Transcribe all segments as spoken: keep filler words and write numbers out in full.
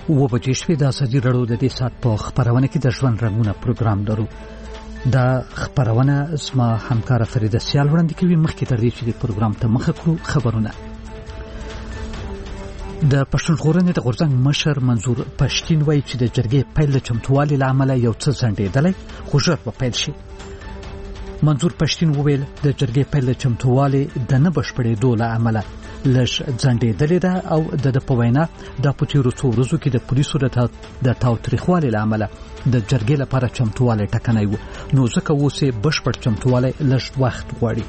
و بجې شوې د ازادي راډیو د دې ساعت په خپرونه کې د ژوند رنګونه پروګرام لرو. دا خپرونه زما همکاره فریده سیال وړاندې کوي. مخکې تر دې چې د پروګرام ته مخه کړو خبرونه. د پښتون ژغورنې د غورځنګ مشر منظور پښتين وایي چې د جرګې پیل د چمتووالي له امله یو څه ځنډېدلی خو ژر به پیل شي. منظور پښتين وویل د جرګې پیل د چمتووالي د نه بشپړېدو له امله لږ ځنډېدلې ده او د د په وینا د په تېرو څو ورځو کې د پولیسو د تاوتریخوالي له امله د جرګې لپاره چمتووالی ټکنی و، نو ځکه اوس یې بشپړ چمتووالی لږ وخت غواړي.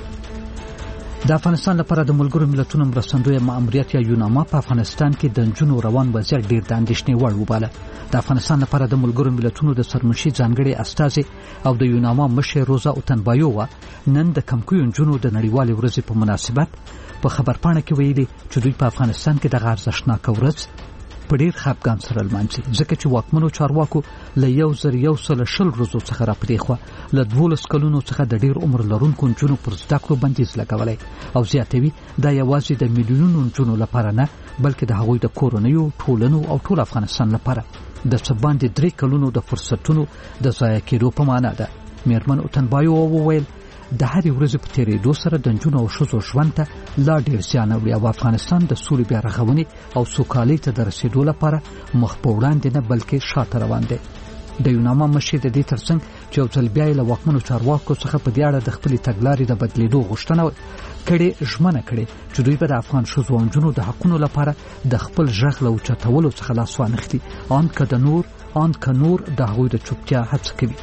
د افغانستان لپاره د ملګرو ملتونو مرستندویه ماموریت یا یوناما په افغانستان کې د نجونو روان وضعیت ډېر د اندېښنې وړ وباله. د افغانستان لپاره د ملګرو ملتونو د سرمنشي ځانګړي استازي او د یوناما مشر روزا اوتنبایووا نن د کمکویو نجونو د نړیوالې ورځې په مناسبت په خبرپاڼه کې ویلي چې دوی په افغانستان کې دغه ارزښتناکه ورځ په ډېر خپګان سره لمانځي، ځکه چې واکمنو چارواکو له یو زر یو سل شل ورځو څخه راپرېخوا له دولس کلونو څخه د ډېر عمر لرونکو نجونو پر زده کړو بندیز لګولی او زیاتوي دا یوازې د میلیونونو نجونو لپاره نه بلکې د هغوی د کورنیو، ټولنو او ټول افغانستان لپاره د څه باندې درې کلونو د فرصتونو د ضایع کېدو په معنا ده. میرمن اوتنبایووا وویل د هرې ورځې په تېرېدو سره د نجونو او ښځو ژوند ته لا ډېر زیان اړوي او افغانستان د سولې بیا رغونې او سوکالۍ ته د رسېدو لپاره مخ په وړاندې نه بلکې شاته روان دی. د یوناما مشر د دې ترڅنګ چې یو ځل بیا یې له واکمنو چارواکو څخه په دې اړه د خپلې تګلارې د بدلېدو غوښتنه کړې ژمنه کړې چې دوی به د افغان ښځو او نجونو د حقونو لپاره د خپل غږ له اوچتولو څخه لاس وانخلي، ان که د نور ان که نور د هغوی د چوپتیا هڅه کوي.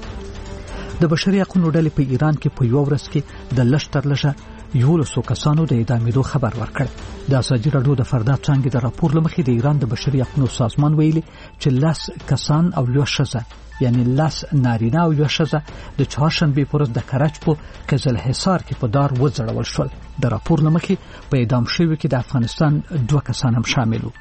د بشري حقوقو ډلې په ایران کې په یو ورځ کې د لږ تر لږه یولسو کسانو د اعدامېدو خبر ورکړ. د ازادي راډیو د فردا څانګې د راپور له مخې د ایران د بشري حقوقو سازمان ویلي چې لس کسان او یو ښځه یعنی لس نارینه او یو ښځه د چهارشنبې په ورځ د کرج په قزل حصار کې په دار وځړول شول. د راپور له مخې په اعدام شویو کې د افغانستان دوه کسان هم شامل وو.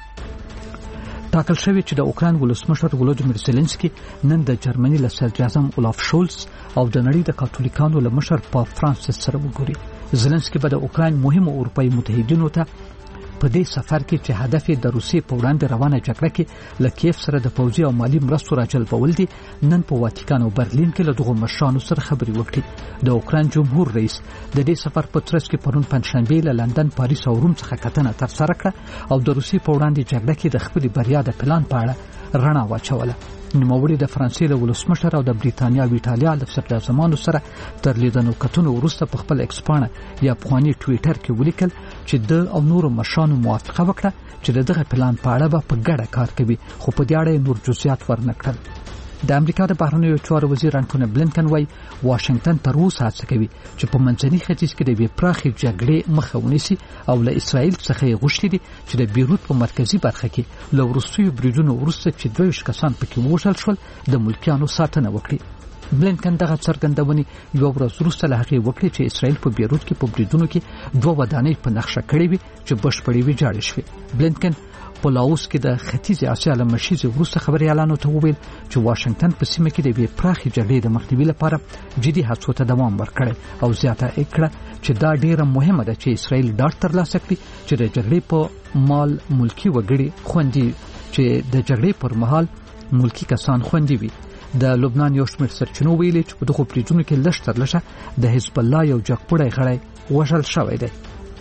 ټاکل شوی چې د اوکراین ولسمشر ولودیمیر زيلنسکي نن د جرمني له صدراعظم اولاف شولز او د نړۍ د کاتولیکانو له مشر پاپ فرانسیس سره وګوري. زيلنسکي به د اوکراین مهمو اروپایي متحدینو ته په دې سفر کې چې هدف یې د روسیې په وړاندې روانه جګړه کې له کیف سره د پوځي او مالی مرستو راجلبول دي، نن په واتیکان او برلین کې له دغو مشرانو سره خبرې وکړي. د اوکراین جمهور رئیس د دې سفر په ترڅ کې پرون پنځشنبه له لندن، پاریس او روم څخه کتنه ترسره کړه او د روسیې په وړاندې جګړه کې د خپلې بریا د پلان په اړه رڼا واچوله. نوموړي د فرانسې له ولسمشر او د بریتانیا او ایټالیا له صدراعظمانو سره تر لیدنو کتنو وروسته په خپل ایکس پاڼه یا افغاني ټویټر کې ولیکل چې د او نورو مشرانو موافقه وکړه چې دغه پلان په اړه به په ګډه کار کوي، خو په دې اړه نور جزئیات ورنکړل. د امریکا د بهرنیو چارو وزیر انټونی بلینکن وايي واشنگټن تر اوسه هڅه کوي چې په منځني ختیځ کې د یوې پراخې جګړې مخه ونیسي او له اسرائیل څخه یې غوښتي دي چې د بیروت په مرکزي برخه کې له وروستیو بریدونو وروسته چې دوه ویشت کسان پکې ووژل شول د ملکیانو ساتنه وکړي. بلینکن دغه څرګندونې یو ورځ وروسته له هغې وکړې چې اسرائیل په بیروت کې په بریدونو کې دوه ودانۍ په نقشه کړې وي چې بشپړې ویجاړې شوې. بلینکن په لاوس کې د ختیځې اسیا له مشیزې وروسته خبریالانو ته وویل چې واشنگټن په سیمه کې د یوې پراخې جګړې د مخنیوي لپاره جدي هڅو ته دوام ورکړی او زیاته یې کړه چې دا ډیره مهمه ده چې اسرائیل ډاډ ترلاسه کړي چې د جګړې په مال ملکی وګړي خوندي چې د جګړې پر مهال ملکی کسان خوندي وي. د لبنان یو شمېر سرچینو ویلي چې په دغو بریدونو کې لږ تر لږه د حزب الله یو جګپوړی غړی وژل شوی دی.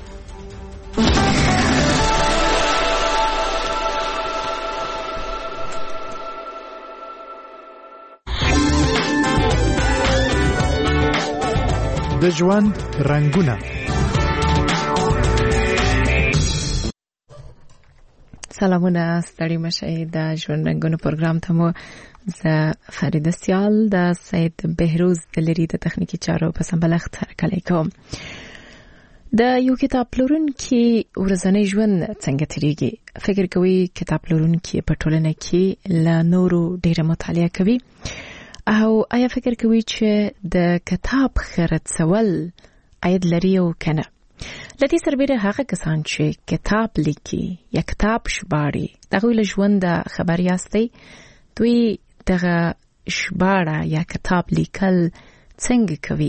د ژوند رنګونه. سلامونه، ستړي مشئ. د ژوند رنګونه پروګرام ته مو زه فریده سیال د سید بهروز د لري د تخنیکی چارو په سمبلښت هرکلی کوم. د یو کتاب پلورونکي ورځنی ژوند څنګه تیریږي؟ فکر کوي کتاب پلورونکي په ټولنه کې له نورو ډیره مطالعه کوي او آیا فکر کوي چې د کتاب خرڅول عاید لري او کنه؟ لدې سربېره هغه کسان چې کتاب لیکي یا کتاب ژباړي دغه له ژوند خبر یاستئ؟ دوی دغه ژباړه یا کتاب لیکل څنګه کوي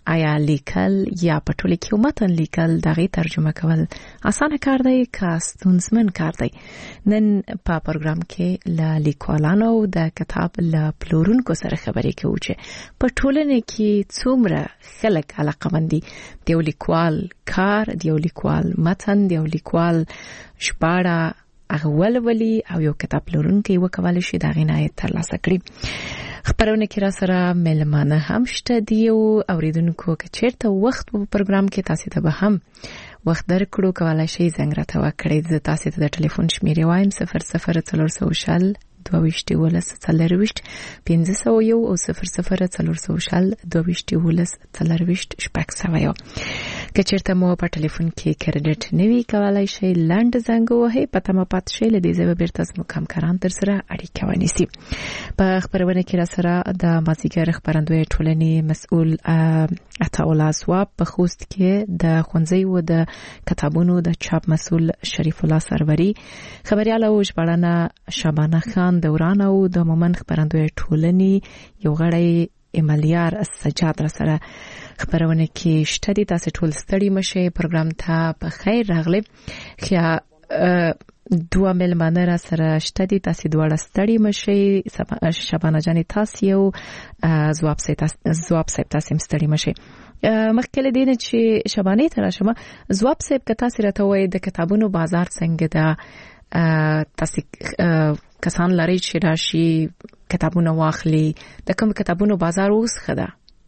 آیا لیکل یا په ټوله کې متن لیکل دغه ترجمه کول اسانه کار دی که ستونزمن کار دی؟ نن په پروګرام کې له لیکوالانو د کتاب له پلورونکو سره خبرې کوو چې په ټولنه کې څومره خلک علاقمند دي د یو لیکوال کار، د یو لیکوال متن، د یو لیکوال ژباړه هغه ولولي او یو کتاب پلورونکی وکولای شي د هغې نه ترلاسه کړي. خبرونه کې را سره ملمانه هم شته دي او اوریدونکو که چیرته وخت په پروګرام کې تاسو ته به هم وخت درکړو کولای شئ زنګ راته وکړئ. زه تاسو ته د ټلیفون شمیرې وایم صفر صفر څلور سوه شل دوه ویشت ولس څلرویشت پنځه سوه یو او صفر صفر څلور سوه شل دوه ویشت ولس څلرویشت شپږ سوه یو. که چیرته مو په ټلیفون کې کریډټ نه وي کولای شئ لنډ زنګ ووهئ، پته مو پاتې شي. له دې ځایه به بیرته زموږ همکاران در سره اړیکه ونیسي. په خپرونه کې را سره د مازدیګر خپرندوی ټولنې مسؤل عطاالله ځواب، په خوست کې د ښوونځیو د کتابونو د چاپ مسؤل شریف الله سروري، خبریال او ژباړنه شبانه خان دوران او د مومن خپرندوی ټولنې یو غړی ایمالیار سجاد را سره خبرونه کې شته دي. تاسو ټول ستړي مشه، پروګرام ته په خیر راغلی. خیا دوه ملمانه را سره شته دي، تاسو دواړه ستړي مشه. شبانه جان تاسو یو ځواب سي ځواب سي تاسو ستړي مشه. مخکې له دې چې شبانه ته راشم، ځواب سي که تاسو راته وایي د کتابونو بازار څنګه ده، تاسو کسان لري چې راشي کتابونه واخلي، د کوم کتابونو بازار اوس خده؟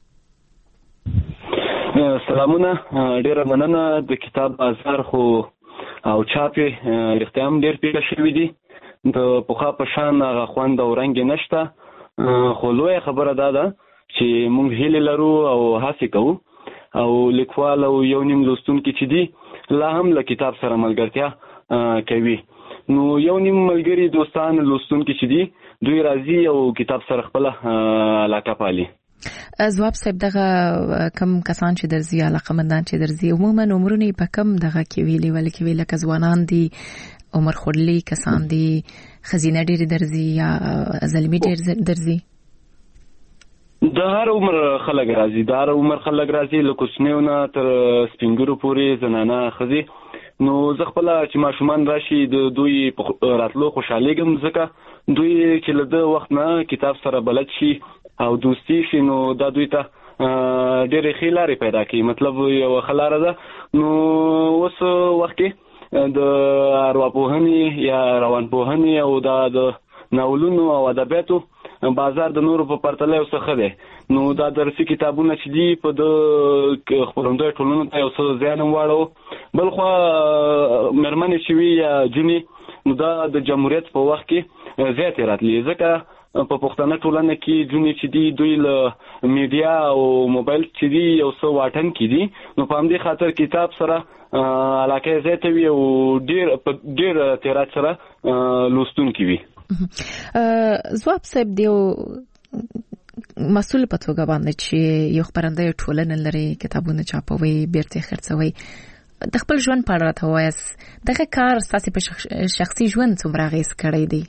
سلامونه، ډیره مننه. د کتاب بازار خو او چاپي رښتیا هم ډیر پیدا شوي دي، د پخوا په شان هغه خوند او رنګ نشته، خو لویه خبره دا ده چې موږ هیله لرو او هڅه کوو او لیکوال او یو نیم لوستونکي چې دي لا هم له کتاب سره ملګرتیا کوي. نو یو نیم ملګری دوستان لوستونکي چې دي دوی راځي او کتاب سره خپل علاقه پالي. ځواب صاحب، دغه کم کسان چې درځي، علاقمندان چې درځي، عموما عمرونه په کم دغه کې ویلي ولې کې ویل که ځوانان دي، عمر خورلي کسان دي، خزینه ډېر درځي یا زلمی ډېر درځي؟ د هر عمر خلک راځي، د هر عمر خلک راځي، له کوچنیو نه تر سپینګرو پورې زنانه ښځې. نو زه خپل چې ماشومان راشي د دوی راتلو خوشحالېږم، ځکه دوی چې له د وخت نه کتاب سره بلد شي او دوستی شي نو دا دوی ته ډېرې ښې لارې پیدا کوي. مطلب یوه ښه لاره ده. نو اوس وخت کې د ارواپوهنې یا روانپوهنې او دا د ناولونو او ادبیاتو بازار د نورو په پرتله یو څه ښه دی. نو دا درسي کتابونه چې دي په د خپرندوی ټولنو ته یو څه زیان هم واړو. بل خوا مېرمنې چې وي یا جنې، نو دا د جمهوریت په وخت کې زیاتې راتلي، ځکه په پښتنه ټولنه کې جنې چې دي دوی له میډیا او موبایل چې دي یو څه واټن کې دي. نو په همدې خاطر کتاب سره علاقه زیاته وي او ډېر په ډېر تیرات سره لوستونکي وي. ځواب صاحب، دیو مسؤل په توګه باندې چې یو خپرندوی ټولنه لري، کتابونه چاپوي، بیرته خرڅوي، د خپل ژوند په اړه راته ووایاست. دغه کار ستاسو په شخصي ژوند څومره اغېز کړی دی؟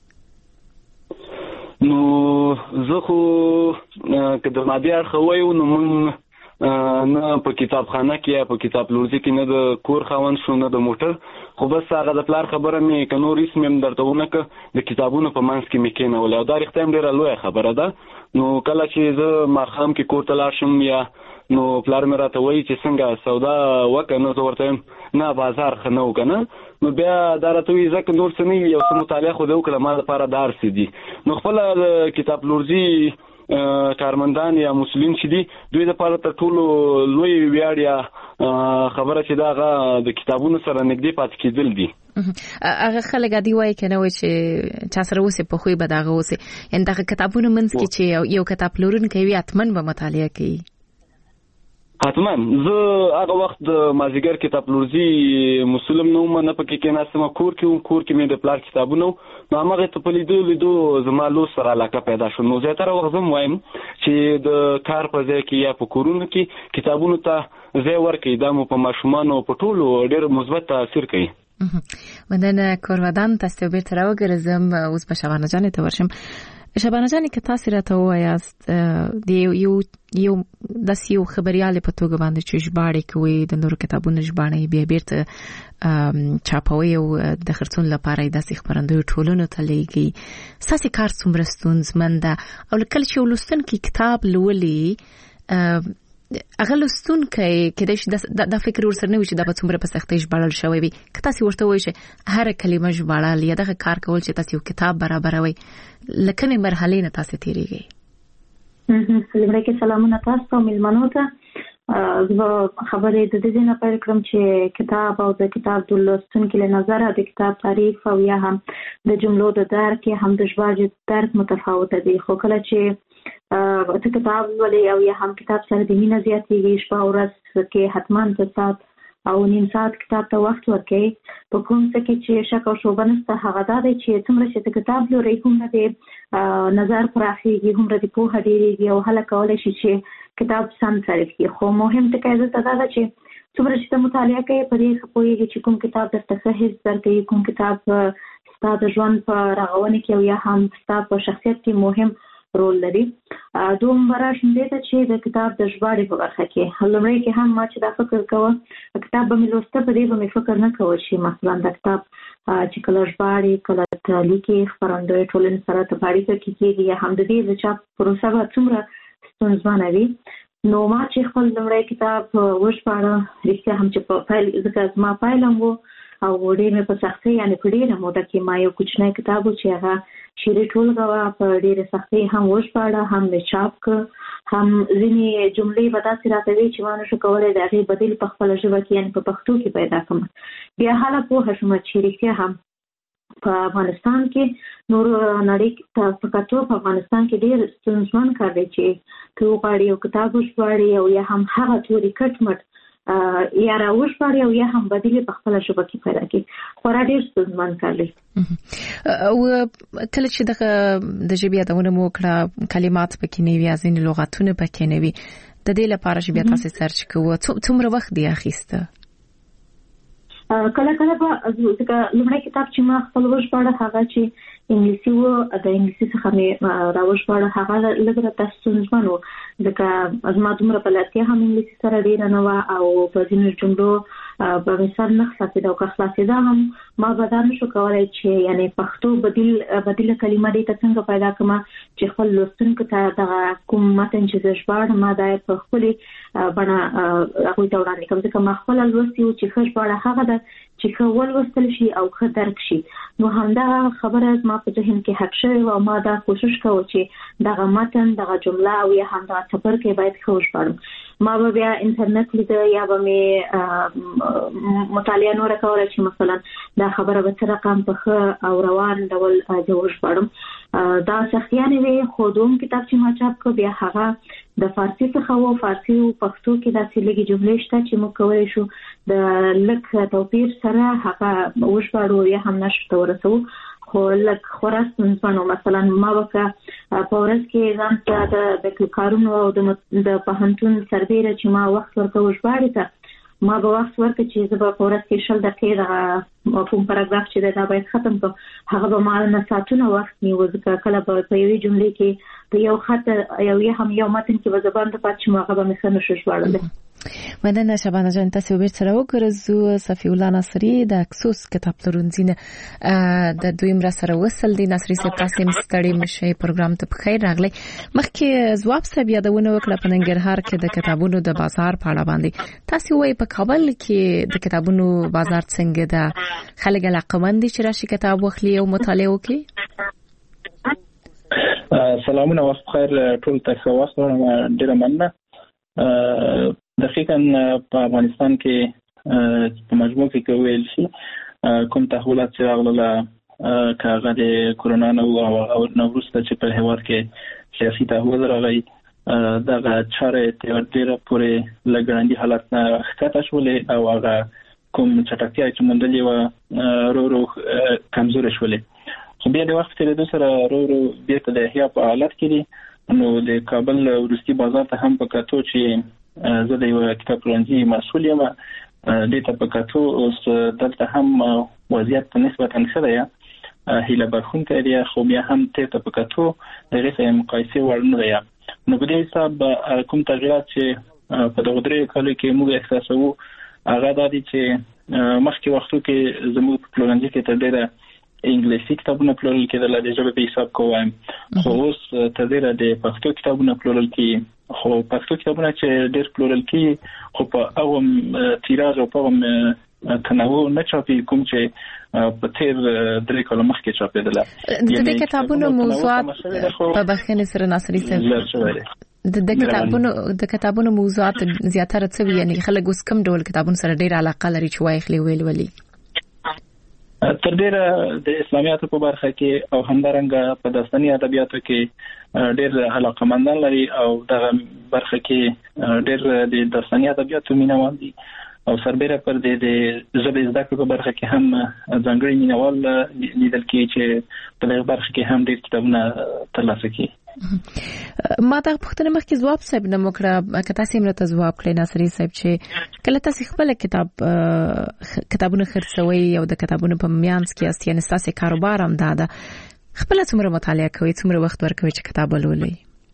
نو زه خو که د مادي اړخه ووایو نو موږ نه په کتابخانه کې یا په کتاب پلورځي کې نه د کور خاوند شو نه د موټر، خو بس هغه د پلار خبره مې که نور اسم هم درته ونه کړه د کتابونو په منځ کې مې کېنولې او دا رښتیا هم ډېره لویه خبره ده. نو کله چې زه ماښام کې کور ته لاړ شم یا نو پلار مې راته وایي چې څنګه سودا وکړه، نو زه ورته وایم نه بازار ښه نه و که نه. نو بیا دا راته وایي ځکه نور څه نه وي، یو څه مطالعه خو دې وکړه، ما دپاره دا هر څه دي. نو خپله د کتاب پلورځي کارمندان یا مسؤلین چې دي دوی دپاره تر ټولو لوی ویاړ یا خبره چې دا هغه د کتابونو سره نږدې پاتې کېدل دي. هغه خلک عادي وایي که نه وایي چې چا سره اوسې په خوی به د هغه اوسې، یعنې دغه کتابونو منځ کې چې یو کتاب پلورونکی وي حتما به مطالعه کوي. حتما. زه هغه وخت د مازدیګر کتاب پلورځي مسؤل هم نه وم، نه پکې کېناستم، کور کې وم، کور کې مې د پلار کتابونه وو. نو همغې ته په لیدو لیدو زما لوست سره علاقه پیدا شو. نو زیاتره وخت زه هم وایم چې د کار په ځای کې یا په کورونو کې کتابونو ته ځای ورکړئ، دا مو په ماشومانو په ټولو ډېر مثبت تاثیر کوي. مننه کورودان، تاسو بیرته راوګرځم. اوس به شبانه جانې ته ورشم. شبانه جانې که تاسو راته وایاست د یو یو د یو خبريال په توګه باندې چې ژباړې کوي د نورو کتابونو ژباړې بیا بیرته چاپوي او د خرڅون لپاره د خبرندوی ټولنو ته لېږي. ساسي کار څومره ستونزمن ده او کله چې ولستونکي کتاب لولي هغه لستونکي کله چې د فکر ورسره نه وي چې د څومره په سختۍ ژباړل شوی وي که تاسو ورته وایئ چې هر کلمه ژباړل یا دغه کار کول چې تاسو یو کتاب برابروي لکه نه مرحله نه تاسو تیریږي. لمړی کې سلامونه تاسو ته ملمنو ته. زه خبرې د دې نه پیل کړم چې کتاب او د کتاب د لوستونکي له نظره د کتاب تعریف او یا هم د جملو د درک هم د ژباړې درک متفاوت دي. خو کله چې ته کتاب ولې او یا هم کتاب سره د مینه زیاتېږي شپه او ورځ کې حتما په ساعت او نیم ساعت کتاب ته وخت ورکړئ. په کوم څه کې چې شک او شوبه نشته هغه دا دی چې څومره چې کتاب لوري هومره د نظر پراخېږي هومره د پوهه ډېرېږي او هله کولی شي چې کتاب سم تعریف کړي. خو مهم ټکی دلته دا ده چې څومره چې ته مطالعه کوې په دې ښه پوهېږي چې کوم کتاب درته ښه حس درکوي کوم کتاب ستا د ژوند په رغونه کې او یا هم ستا په شخصیت کې مهم رول لري. دوم براشم دې ته چې د کتاب د ژباړې په برخه کې لومړی کې هم ما چې دا فکر کوه کتاب به مې لوسته په دې به مې فکر نه کوه چې مثلا د کتاب چې کله ژباړې کله ته لیکې خپرندوی ټولنې سره ته په اړیکه کې کېږي یا هم د دې د چاپ پروسه به څومره ستونزمنه وي. نو ما چې خپل لومړی کتاب وژباړه رښتیا هم چې په پیل ځکه زما پیل هم و او ډېر مې په سختۍ یعنې په ډېره موده کې ما یو کوچنی کتاب و چې هغه شعري ټولګه وه په ډېرې سختۍ هم وژباړه هم مې چاپ کړ هم ځینې جملې به داسې راته وې چې ما نشو کولی د هغې بدیل په خپله ژبه کې یعنې په پښتو کې پیدا کړم. بیا هله پوهه شوم چې رښتیا هم په افغانستان کې نور نړۍ ته په کتو په افغانستان کې ډېر ستونزمن کار دی چې ته وغواړې یو کتاب وژباړې او یا هم هغه توري کټ مټ یا راوژباړې او یا هم بدیل په خپله ژبه کې پیدا کړي. خورا ډېر ستونزمن کار دی. او کله چې دغه د ژبې یادونه مو وکړه کلمات پکې نه وي ځینې لغتونه پکې نه وي د دې لپاره چې بیا تاسو سرچ کوو څومره وخت دی اخیسته؟ کله کله به ځکه لومړی کتاب چې ما خپل وژباړه هغه چې انګلیسي و د انګلیسي څخه مې راوژباړه هغه لږ راته ستونزمن و ځکه زما دومره بلدتیا هم انګلیسي سره ډېره نه وه او په ځینو جملو به مې سر نه خلاصېده او که خلاصېده هم ما به دا نشو کولی چې یعنې پښتو بدیل بدیله کلمه دې ته څنګه پیدا کړم چې خپل لوستونکو ته دغه کوم متن چې زه ژباړم ما دا په خپلې بڼه هغوی ته وړاندې کړم ځکه ما خپله لوستې وو چې ښه ژباړه هغه ده چې ښه ولوستل شي او ښه درک شي. نو همدغه خبره زما په ذهن کې حق شوې وه او ما دا کوشش کوه چې دغه متن دغه جمله او یا هم دغه څپرکی باید ښه وژباړم. ما به بیا انټرنیټ لیده یا به مې مطالعه نوره کوله چې مثلا دا خبره به څه رقم په ښه او روان ډول زه وژباړم. دا سختیانې وې خو دوم کتاب چې ما چاپ کړ بیا هغه د فارسي څخه و. فارسي او پښتو کې داسې لږې جملې شته چې موږ کولی شو د لږ توپیر سره هغه وژباړو یا هم نشر ته ورسوو خو لږ خورا ستونزمن و. مثلا ما به که په ورځ کې ځان ته د کارونو او د پوهنتون سربیره چې ما وخت ورکوه ژباړې ته ما به وخت ورکړ چې زه به په ورځ کې شل دقیقې دغه کوم پاراګراف چې دی دا باید ختم کړم هغه به ما نه ساعتونه وخت نیوه ځکه کله به په یوې جملې کې په یو خط یو یا هم یو متن کې به زه بنده پاتې شم هغه به مې ښه نشو ژباړلی. مننه شبانه جان تاسو بیرته سره وګرځو. صفی الله ناصري د اکسوس کتاب پلورنځي نه د دویم را سره وصل دي. ناصري صاحب تاسو هم ستړي مشي پروګرام ته بخیر راغلی. مخکې ځواب صاحب یادونه وکړه په ننګرهار کې د کتابونو د بازار په اړه باندې تاسو وایي په کابل کې د کتابونو بازار څنګه ده خلک علاقمند دي چې راشي کتاب واخلي او مطالعه وکړي؟ سلامونه وخت بخیر ټول ته ښه وخت ورکړم. ډېره مننه. دقیقاً په افغانستان کې په مجموع کې که ویل شي کوم تحولات چې راغله که هغه د کرونا نه و او نه وروسته چې په هېواد کې سیاسي تحول راغی دغه چارې تر ډېره پورې له ګړندي حالت نه ښکته شولې او هغه کوم چټکتیا چې موندلې وه ورو ورو کمزورې شولې. خو بیا د وخت په تېرېدو سره ورو ورو بېرته د احیا په حالت کې دي. نو د کابل وروستي بازار ته هم په کتو چې زه د یو کتاب پلورنځي مسؤل یم دې ته په کتو اوس دلته هم وضعیت نسبتاً ښه دی هیله بخښونکی دی، خو بیا هم ته ته پکاتو دغه سره مقایسه ورنه دی. نو په دې حساب کوم تغیرات چې په دغه درې کالو کې موږ احساسوو هغه د دې چې مخکې وختو کې زموږ په پلورنځي کې تر ډیره انګلیسي کتابونه پلورل کېدل، د ژبې په حساب کوم، خو اوس تر ډیره د پښتو کتابونه پلورل کېږي. خو پښتو کتابونه چې ډیر پلورل کېږي خو په هغه تیراژ او په هغه تنوع نه چاپي کوم چې په تیر درې کاله مخکې چاپېدل. د دې کتابونو موضوعات په بخښنې سره ناصري صاحب د د کتابونو د کتابونو موضوعات زیاتره څه وي، یعنی خلک اوس کوم ډول کتابونو سره ډیر علاقه لري چې وایي خلی ویل ولي؟ تر ډیره د اسلامیاتو په برخه کې او همدارنګه په داستاني ادبیاتو کې ډیر علاقمندان لري او دغه برخه کې ډیر د داستاني ادبیاتو مینوال دي او سربېره پر د ژبې زده کړې په برخه کې هم ځانګړي مینوال لیدل کېږي چې په دغه برخه کې هم ډیر کتابونه ترلاسه کوي. ما دا پوښتنه مخکې جواب صاحب نه وکړه، که تاسو مرته جواب کړئ ناصري صاحب، چې کله تاسو خپل کتاب کتابونه خرڅوي او د کتابونو په میانس کې است، یعنی تاسو کاروبار هم دا ده، خپل څومره مطالعه کوي، څومره وخت ورکوي چې کتاب ولولئ؟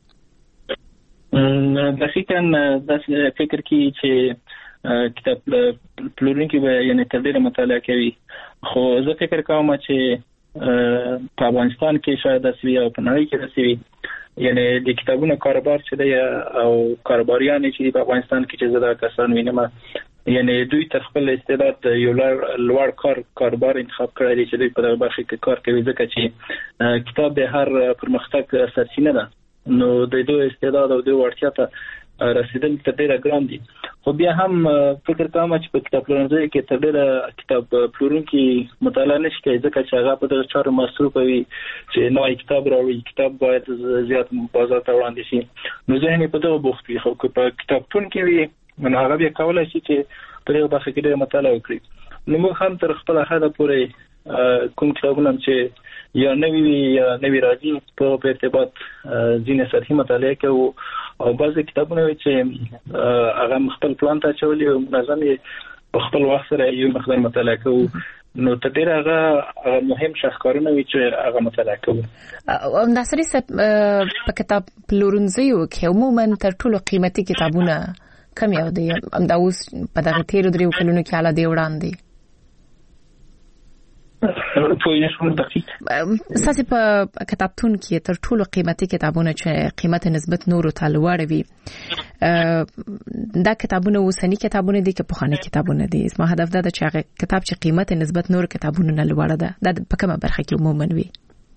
دقیقاً دا فکر کوي چې کتاب پلورونکي به یعنی تر ډیره مطالعه کوي، خو زه فکر کوم چې په افغانستان کې شاید اسوي او په نړۍ کې رسوي، یعنی د کتابونو کاروبار چې دی او کاروباریان چې په افغانستان کې چې زده کسان وینم، یعنی دوی تر خپل استعداد یو لوړ کار کاروبار انتخاب کړی دی چې دوی په دغه برخه کې کار کوي، ځکه چې کتاب د هر پرمختګ سرچینه ده. نو د دوی استعداد او دوی وړتیا ته رسیدل تر ډیره ګران دي. خو بیا هم فکر کوم چې په کتاب پلورنځي کې تر ډیره کتاب پلورونکي مطالعه نشي کوي، ځکه چې هغه په دغه چارو مصروف وي چې نوې کتاب راوړي، کتاب باید زیات بازار ته وړاندې شي. نو ځینې په دغه بوخت وي، خو په کتابتون کې وي نو هغه بیا کولای شي چې په دغه برخه کې ډېر مطالعه وکړي. نو موږ هم تر خپل حده پورې کوم کتابونه چې یا نوی یا نوی راځي په ارتباط ځینې سطحي مطالعه کوو او بعضې کتابونه وي چې هغه خپل پلان ته اچولي او منظم یې په خپل وخت سره یو مقدار مطالعه کوو. نو تر ډېره هغه مهم شاهکارونه وي چې هغه مطالعه کوو. ناصري صاحب، په کتاب پلورنځیو کې عموما تر ټولو قیمتي کتابونه کوم یو دي؟ همدا اوس په دغه تېرو دریو کلونو کې حالا دی وړاندې ساسي په کتابتون کې تر ټولو قیمتي کتابونه چې قیمت نسبت نورو ته لوړ وي، دا کتابونه اوسني کتابونه دي که پخواني کتابونه دي؟ زما هدف دا ده چې هغه کتاب چې قیمت نسبت نورو کتابونو نه لوړه ده، دا په کومه برخه کې عموما وي؟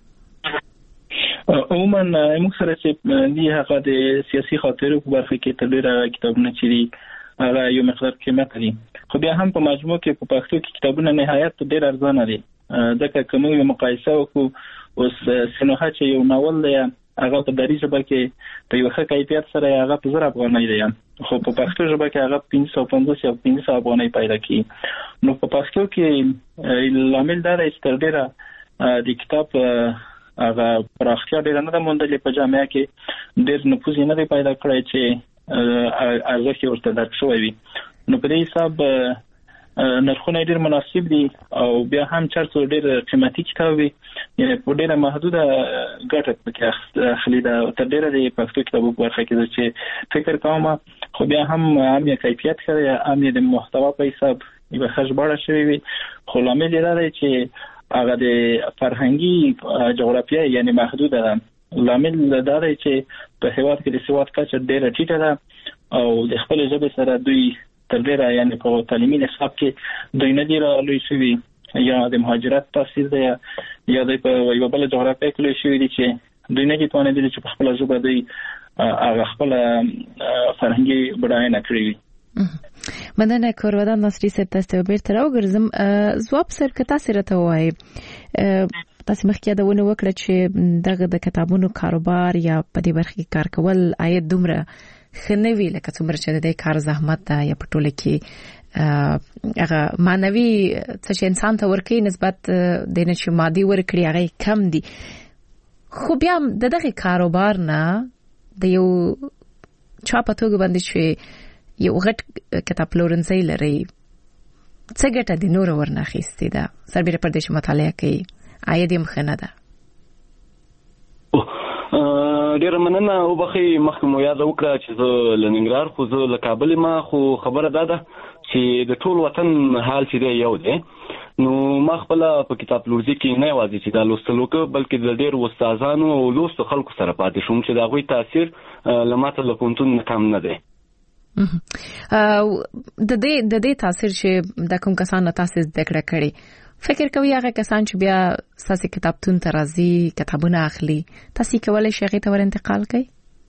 عموما موږ سره چې دی هغه د سیاسي خاطرو په برخه کې تر ډیره کتابونه چې دي هغه یو مقدار قیمت لري، خو بیا هم په مجموع کې په پښتو کې کتابونه نهایت ډیر ارزانه دي. ځکه که موږ مقایسه وکړو، اوس سینوها چې یو ناول دی هغه په دري ژبه کې په یو ښه کیفیت سره هغه په زر افغانۍ دی، خو په پښتو ژبه کې هغه پنځه سوه پنځوس یا پنځه سوه افغانۍ پیدا کیږي. نو په پښتو کې لامل دا دی چې تر ډیره د کتاب هغه پراختیا ډیره نه ده موندلې، په جامعه کې ډیر نفوذ یې نه دی پیدا کړی چې ارزښت یې ورته درک شوی وي. نو په دې حساب نرخونه ډیر مناسب دي او بیا هم چرته ډیر قیمتي کتاب وي، یعنی په ډیره محدوده ګټه پکې اخلي. دا تر ډیره د پښتو کتابو په برخه کې چې فکر کوم، خو بیا هم هم یې کیفیت سره هم یې د محتوا په حساب یو ښه ژباړه شوی وي. خو لامل یې دا دی چې هغه د فرهنګي جغرافیه یعنی محدوده ده. لامل دا دی چې په هیواد کې د سواد کچه ډیره ټیټه ده او د خپل ژبې سره دوی تر ډیره یعنی په تعلیمي نصاب کې دوی نه دي رالوی شوي، یا د مهاجرت تاثیر دی یا د په یو بل جغرافیه کې لوی شوي دي چې دوی نه دي توانېدلي چې په خپله ژبه دوی هغه خپله فرهنګي بډاینه کړې وي. مننه کورودان ناصري صاحب، تاسو ته بیرته راوګرځم. ځواب صاحب که تاسو راته ووایئ، تاسو مخکې یادونه وکړه چې دغه د کتابونو کاروبار یا په دې برخه کې کار کول عاید دومره ښه نه وي لکه څومره چې د دې کار زحمت ده یا په ټوله کې هغه معنوي څه چې انسان ته ورکوي نسبت د نه چې مادي ورکړي هغه کم دي. خو بیا د دغه کاروبار نه د یو چا په توګه باندې چې یو غټ کتاب پلورنځی لري، څه ګټه د نورو ورنه اخیستې ده؟ سربېره پر دې چې مطالعه کوي عاید یې مخه نه ده. ډیر مننه. او بخي مخکې مو یاد وکړه چې زه له ننګرهار خو زه له کابل ما خو خبره ده ده چې د ټول وطن حال چې دی یو دی. نو ما خپل په کتاب لورځي کې نه یوازې چې دا لوستل وکړ بلکې د ډیر استادانو او لوستو خلکو سره پاتې شوم چې دا غوي تاثیر لماته له پونتون کم نه دی. د دې د دې تاثیر چې د کوم کسانو تاسو ذکر کړی فکر کوي هغه کسان چې بیا ساسي کتابتون ته راځي کتابونه اخلي تاسو کولای شئ هغه ته ور انتقال کړئ؟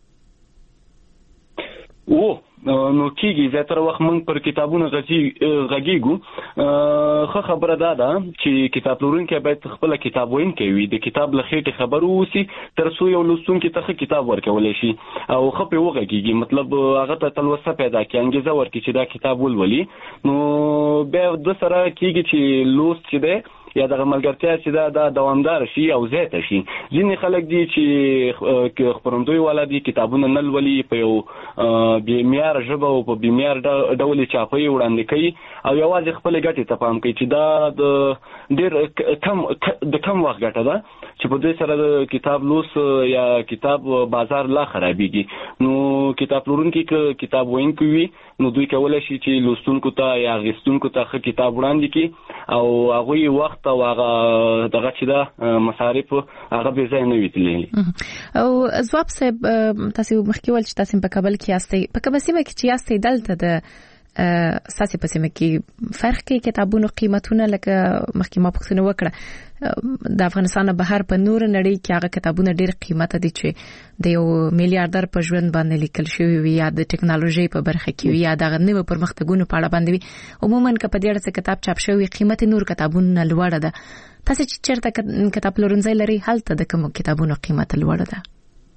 او نو کیږي زیاتره وخت موږ پر کتابونو غږیږو. خو خبره ده ده چې کتاب لورونکي باید خپل کتاب وینکي وي د کتاب لخيټه خبر ووسی تر څو یو لوستونکي ته کتاب ورکولای شي او خپې وغږیږي مطلب هغه ته تلوسه پیدا کړي انګیزه ورکړي چې دا کتاب ولولي. نو بیا د سره کیږي چې لوست چې ده یا د ملګرتیا چې دا د دوامدار شي او زیات شي. ځینې خلک دي چې خبرندوی والا دي کتابونه نه لولي په یو بیمار ژبه او په بیمار ډول چاپي وړاندې کوي او یوازې خپل ګټې ته پام کوي چې دا د ډېر کم د کم وخت ګټه ده چې په دې سره د کتاب لوس یا کتاب بازار لا خرابېږي. نو کتاب لورونکي کتاب وینکي وي نو دوی کولای شي چې لوستونکو ته یا غوښتونکو ته کتاب وړاندې کړي او هغه وخت او هغه دغه چې دا مصارف هغه به ځای نه ویتلې. او ځواب صاحب تاسو مخکې ول چې تاسو په کابل کې یاستئ په کومه سیمه کې چې یاستئ دلته د ساسي په سیمه کې فرق کې کتابونو قیمتونه لکه مخکې ما پوښتنه وکړه د افغانستان بهر په نور نړۍ کې هغه کتابونه ډېر قیمته دي چې د یو میلیارډر په ژوند باندې لیکل شوی وي یا د ټکنالوژي په برخه کې وي یا د نوو پرمختګونو په اړه باندې وي. عموما که په دې اړه کتاب چاپ شوی قیمت نور کتابونه لوړه ده. تاسو چې چیرته کتاب لورنځي لري هلته د کوم کتابونو قیمت لوړه ده؟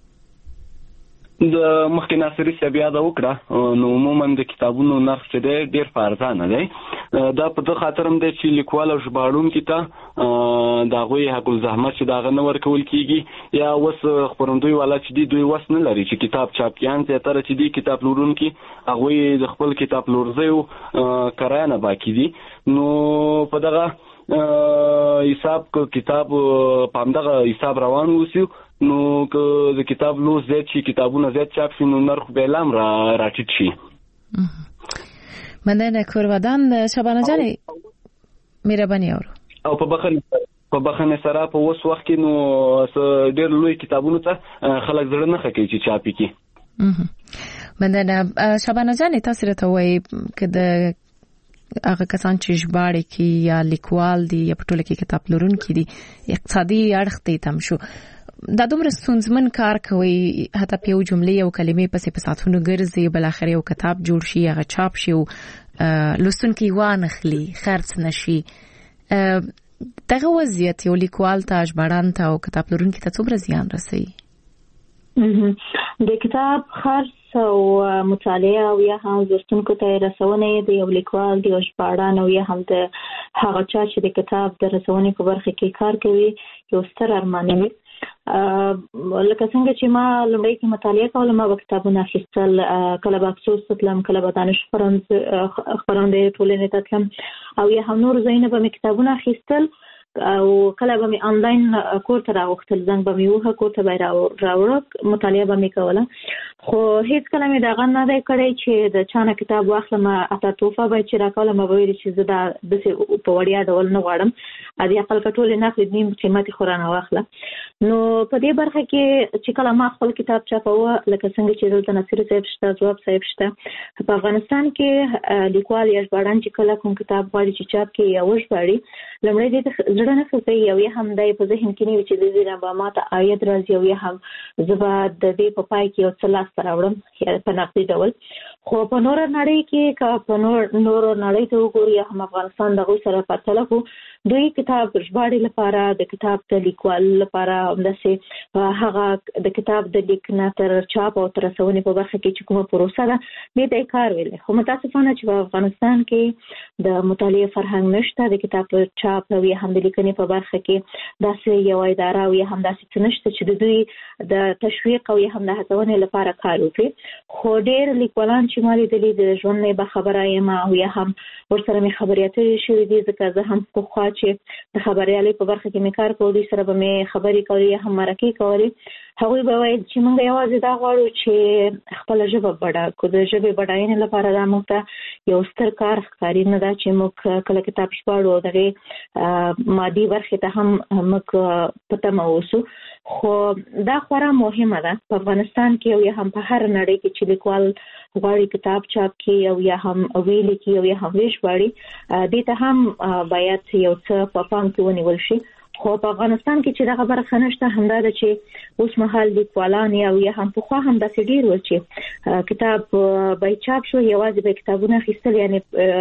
د مخکې ناصري صاحب یاد وکړه نو عموما د کتابونو نرخ چې دی ډیر فارزانه دی. دا په دغه خاطر هم دی چې لیکوال او ژباړونکي ته د هغوی حق الزحمت چې دغه نه ورکول کیږي یا اوس خپرندوی والا چې دی دوی وس نه لري چې کتاب چاپ کیان زیاتره چې دی کتاب لورونکي هغوی د خپل کتاب لورځي کرانه باقی دي. نو په دغه حساب کو کتاب پامدغه حساب روان وسی نو که د کتاب لوس زیات شي کتابونه زیات چاپ شي نو نرخ به لام را راټیټ شي. مننه کورودان شبانه جان مهرباني اورو او په بخنه په بخنه سره په اوس وخت کې نو ډېر لوی کتابونو ته خلک زړه نه خکې چې چاپي کی. مننه شبانه جان تاسو ته وایي کده هغه کسان چې ژباړي کې یا لیکوال دي یا په ټوله کې کتاب لورونکي دي اقتصادي اړخ ته تم شو دا دومره ستونزمن کار کوي حتی په یو جمله یو کلمې پسې په ساتونو ګرځي بل اخر یو کتاب جوړ شي هغه چاپ شي لوستونکي وانخلي خرڅ نشي. دغه وضعیت یو لیکوال ته ژباړن ته او کتاب لورونکي ته څومره زیان رسوي؟ د کتاب خرڅ او مطالعه او یا هم لوستونکو ته رسونه د یو لیکوال د ژباړن او یا هم د هغه چا چې د کتاب د رسونې په برخه کې کار کوي یو ستر ارمان دی. لکه څنګه چې ما لومړی کې مطالعه کوله ما کتابونه اخیستل کله به افسوس تلم کله به دانش خپرندې ټولنې ته تلم او یا هم نور ځایونه به مې کتابونه اخیستل او کله به مې آنلاین کور ته راوختل زنګ به مې وه کور ته به راوړه مطالعه به مې کوله. خو هیڅ کله مې دغه نه دی کړی چې د چانه کتاب واخلم اته توفه به چې راکوله مې ویل چې زه دا داسې په وړیا ډول نه غواړم ادي خپل کټول نه خرید نیم قیمتي خورانه واخله. نو په دې برخه کې چې کله ما خپل کتاب چاپوه لکه څنګه چې دلته نصیر صاحب شته ځواب صاحب شته په افغانستان کې لیکوال یا ژباړن چې کله کوم کتاب غواړي چې چاپ کړي یا وژباړي لومړی دې زړه نه کوي او یا هم دای په ذهن کې نه چې د دې نه به ماته عاید راځي او یا هم زبا د دې په پای کې یو څه لاس راوړم یا په نقدي ډول. خو په نور نړۍ کې کا په نور نور نړۍ ته وګوري هم افغانستان دغه سره پاتله کو دوی کتاب ژباړې لپاره د کتاب د لیکوال لپاره همداسې هغه د کتاب د لیکنه تر چاپ او تر رسونې په برخه کې چې کومه پروسه ده دې ته کار ویل. خو متاسفانه چې په افغانستان کې د مطالعه فرهنګ نشته، د کتاب چاپ او یا هم د لیکنې په برخه کې داسې یو اداره او یا هم داسې څه نشته چې د دوی د تشویق او یا هم د هڅونې لپاره کار وکړي. خو ډېر لیکوالان چې ما لیدلي د ژوند نه باخبره یم او یا هم ورسره مې خبرې اترې شوې دي، ځکه زه هم پخوا چې د خبریالۍ په برخه کې مې کار کول، دوی سره به مې خبرې کولې یا هم مرکې کولې. هغوی به ویل چې موږ یوازې دا غواړو چې خپله ژبه بډه کړو. د ژبې بډاینې لپاره دا موږ ته یو ستر کار ښکاري نه ده چې موږ کله کتاب ژباړو او دغې مادي برخې ته هم موږ په تمه اوسو. خو دا خورا مهمه ده په افغانستان کې او یا هم په هر نړۍ کې چې لیکوال غواړي کتاب چاپ کړي او یا هم ویلي کړي او یا هم وژباړي، دې ته هم باید یو څه په پام کې ونیول شي. خو په افغانستان کې چې دغه برخه نشته، همدا ده چې اوس مهال لیکوالان او یا هم پخوا هم داسې ډېر ول چې کتاب به چاپ شو، یوازې به کتابونه اخیستل، یعنی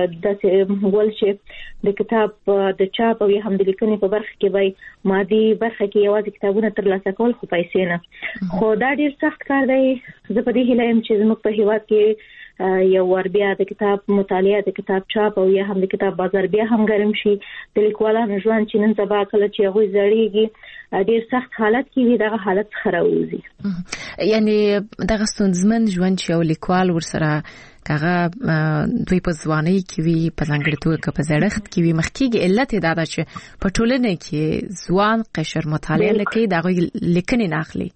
داسې ول چې د کتاب د چاپ او یا هم د لیکنې په برخه کې به مادي برخه کې یوازې کتابونه ترلاسه کول، خو پیسې نه. خو دا ډېر سخت کار دی. زه په دې هیله یم چې زموږ په هیواد کې یو ور بیا د کتاب مطالعه، د کتاب چاپ او یا هم د کتاب بازار بیا هم ګرم شي. د لیکوالانو ژوند چې نن سبا کله چې هغوی زړېږي ډېر سخت حالت کې وي، دغه حالت څخه راوځي. یعنی دغه ستونزمن ژوند چې یو لیکوال ورسره کاغه دوی په ځوانۍ کې وي، په ځانګړي توګه که په زړښت کې وي، مخکېږي علت دا ده چې په ټولنه کې ځوان قشر مطالعه لکه د هغوی لیکنې نه اخلي.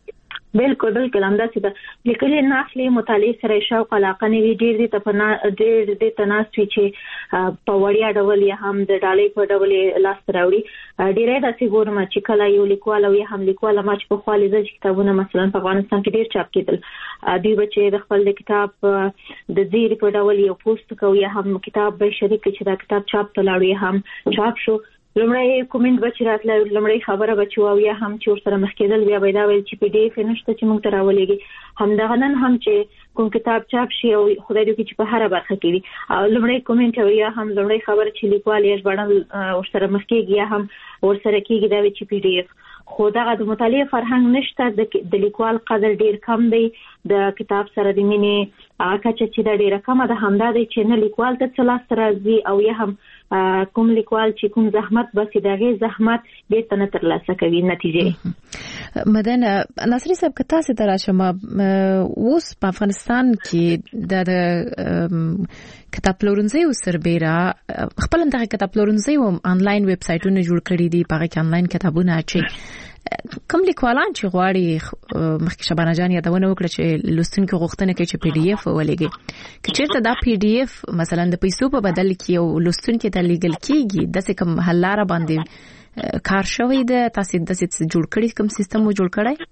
بالکل بالکل همداسې ده. لیکنې نه اخلي، مطالعې سره شوق علاقه نه وي، ډېر دې ته په ډېر دې ته ناست وي چې په وړیا ډول یا هم د ډالۍ په ډول لاس راوړي. ډېری داسې ګورم چې کله یو لیکوال او یا هم لیکواله ما چې پخوا لیدل چې کتابونه مثلا په افغانستان کې ډېر چاپ کېدل، دوی به چې د خپل د کتاب د زیري په ډول یو پوسټ کوي یا هم کتاب به شریک کړي چې دا کتاب چاپ ته لاړو یا هم چاپ شو، لمړی کومنټ به چې راتله، لمړی خبره به چې او یا هم چې ورسره مخ کېدل، بیا به دا ویل چې پی ډي اف نشته چې موږ ته راولېږي. همدغه نن هم چې کوم کتاب چاپ شي او خدای دې وکړي چې په هره برخه کې وي، او لمړی کومنټ او یا هم لمړی خبره چې لیکوال یې ژباړل ورسره مخ کېږي یا هم ورسره کېږي، دا وي چې پی ډي اف. خو دغه د مطالعې فرهنګ نشته، د لیکوال قدر ډېر کم دی، د کتاب سره د مینې کچه چې دا ډېره کمه ده. همدا دی چې نه لیکوال ته څه لاسته راځي او یا هم کوم لیکوال چې کوم زحمت بسي دغه زحمت بیرته نه ترلاسه کوي نتیجه. مدن ناصری صاحب که تاسو ته راشم، اوس په افغانستان کې د کتاب پلورنځي او سربېره خپل دغه کتاب پلورنځي او انلاین ویب سایټونه جوړ کړي دي، په هغه کې انلاین کتابونه اچي. کوم لیکوالان چې غواړي، مخکې شبانه جان یادونه وکړه چې لوستونکو غوښتنه کوي چې پی ډي اف ولېږي، که چیرته دا پی ډي اف مثلا د پیسو په بدل کې او لوستونکو ته لیږل کیږي، داسې کوم حل لاره باندې کار شوی دی؟ تاسو داسې جوړ کړی کوم سیستم مو جوړ کړی؟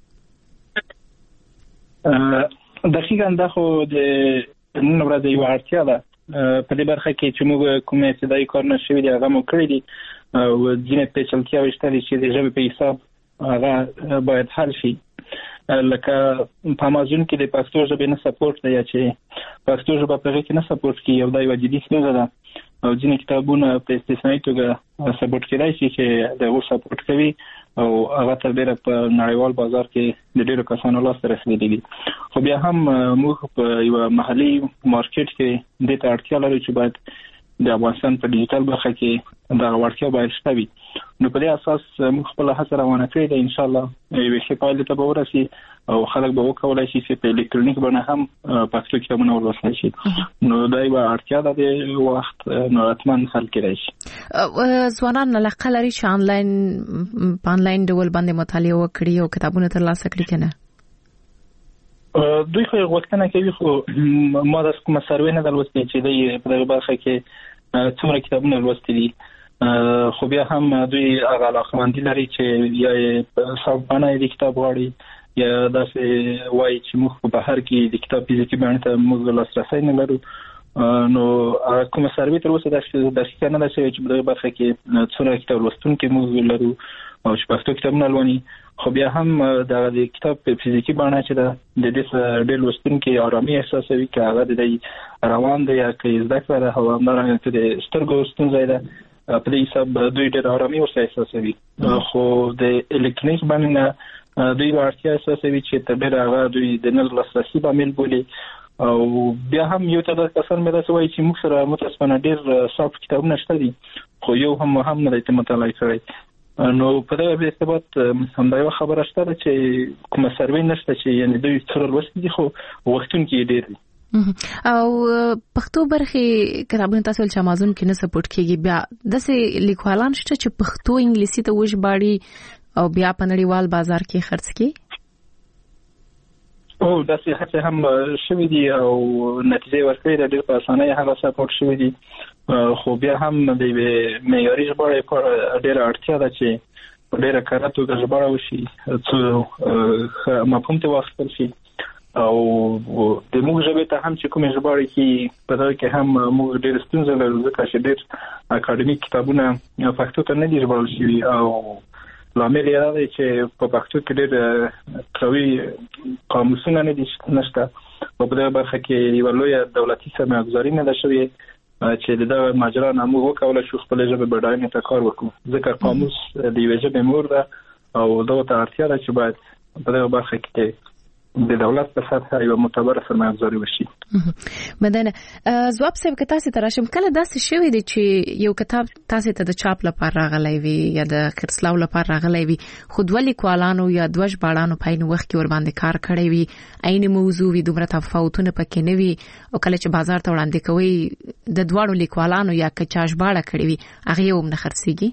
دقیقاً دا خو د نن ورځې یو اړتیا ده په دې برخه کې چې موږ کومه ابتدایي کارونه شوي دي هغه مو کړی دي او ځینې پیچلتیاوې شته چې د ژبې په حساب هغه باید حل شي. لکه په امازون کې د پښتو ژبې نه سپورټ دی چې پښتو ژبه په هغه کې نه سپورټ کوي، یو دا یو جدي ستونزه ده. او ځینې کتابونه په استثنایی توګه سپورټ کېدای شي چې دغه سپورټ کوي او هغه تر ډیره په نړیوال بازار کې د ډیرو کسانو لاس ته رسیدلی دي. خو بیا هم موږ په یو محلي مارکیټ کې د ته اړتیا لرو چې باید د افغانستان په ډیجیټل برخه کې دا وړتیا باید شته وي. نو په دې اساس موږ خپل هڅه روانه کړې ده، ان شاء الله یو ښه پایله ته به ورسي او خلک به وکولای شي چې په الکترونیک باندې هم پښتو کتابونه ولوستل شي. نو دا یو اړتیا ده د وخت نو اتمن حل کېږي. ځوانان علاقه لري چې انلاین په انلاین ډول باندې مطالعه وکړي او کتابونه ترلاسه کړي کنه؟ دوی خو غوښتنه کوي، خو ما د کومه سروې نه لوستي چې د په دغه برخه کې څومره کتابونه لوستي دي. خو بیا هم دوی هغه علاقمندي لري چې یا صاحبانه د کتاب غواړي یا داسې وایي چې موږ په بهر کې د کتاب فزیکي بڼې ته موږ لاسرسی نه لرو. نو کومه سروې تر اوسه داسې نه ده چې په دغه برخه کې څومره کتاب لوستونکي موږ لرو او چې پښتو کتابونه لولي. خو بیا هم د کتاب په فزیکي بڼه چې د دې ډېر لوستونکي آرامي احساسوي، که هغه د دې روان دی یا که زده کړه ده، او همدارنګه که د سترګو ستونزه ده، په دې حساب دوی ډېر آرامي ورسره احساسوي. خو د الکترونیک باندې دوی اړتیا احساسوي چې تر ډېره هغه دوی د نه لاسرسي لامل بولي او بیا هم یو څه د کسان مې راځي چې موږ سره متاسفانه ډېر صاف کتابونه شته دي خو یو هم هم نه دی مطالعه کړی نو په دغه ارتباط هم دا یو خبره شته چې کومه سروې نشته چې یعنی دوی څلور لوستي دي خو وختون کې ډېر دي او پښتو برخه کتابونه تاسو چې امازون کې نه سپورټ کیږي بیا داسې لیکوالان شته چې پښتو انګلیسي ته وژباړي او بیا په نړیوال بازار کې خرڅ کړي او داسې هڅه هم شوې دي او نتیجه ورکړې ده ډېر په اسانۍ هغه سپورټ شوې دي خو بیا هم د معیاري ژباړې پر ډېره اړتیا ده چې په ډېره کره توګه ژباړه وشي څو مفهوم ته واخیستل شي او د موږ ژبې ته هم چې کومې ژباړې کې په دغه کې هم موږ ډېر ستونزې لرو ځکه چې ډېر اکاډمیک کتابونه پښتو ته نه دي ژباړل شوي او لامل یې دا دی چې په پښتو کې ډېر قوي قاموسونه نه دي نشته او په دغه برخه کې یوه لویه دولتي سرمایه‌ګذاري نه ده شوې چې د دغه ماجرا نه موږ وکولی شو خپلې ژبې بډاینې ته کار وکړو ځکه قاموس د یوې ژبې مور ده او دغه ته اړتیا ده چې باید په دغه برخه کې د دولت په سطح یو معتبر سرمایه‌ګذاري وشي. مدنه ځواب صاحب که تاسو ته راشم کله داسې شوی دی چې یو کتاب تاسو ته د چاپ لپاره راغلی وي یا د خرڅلاو لپاره راغلی وي خو دوه لیکوالانو یا دوه ژباړانو په عین وخت کې ور باندې کار کړی وي عین موضوع وي دومره تفاوتونه پکې نه وي او کله چې بازار ته وړاندې کوي د دوه لیکوالانو یا که چا ژباړه کړی وي هغه یې هم نه خرڅيږي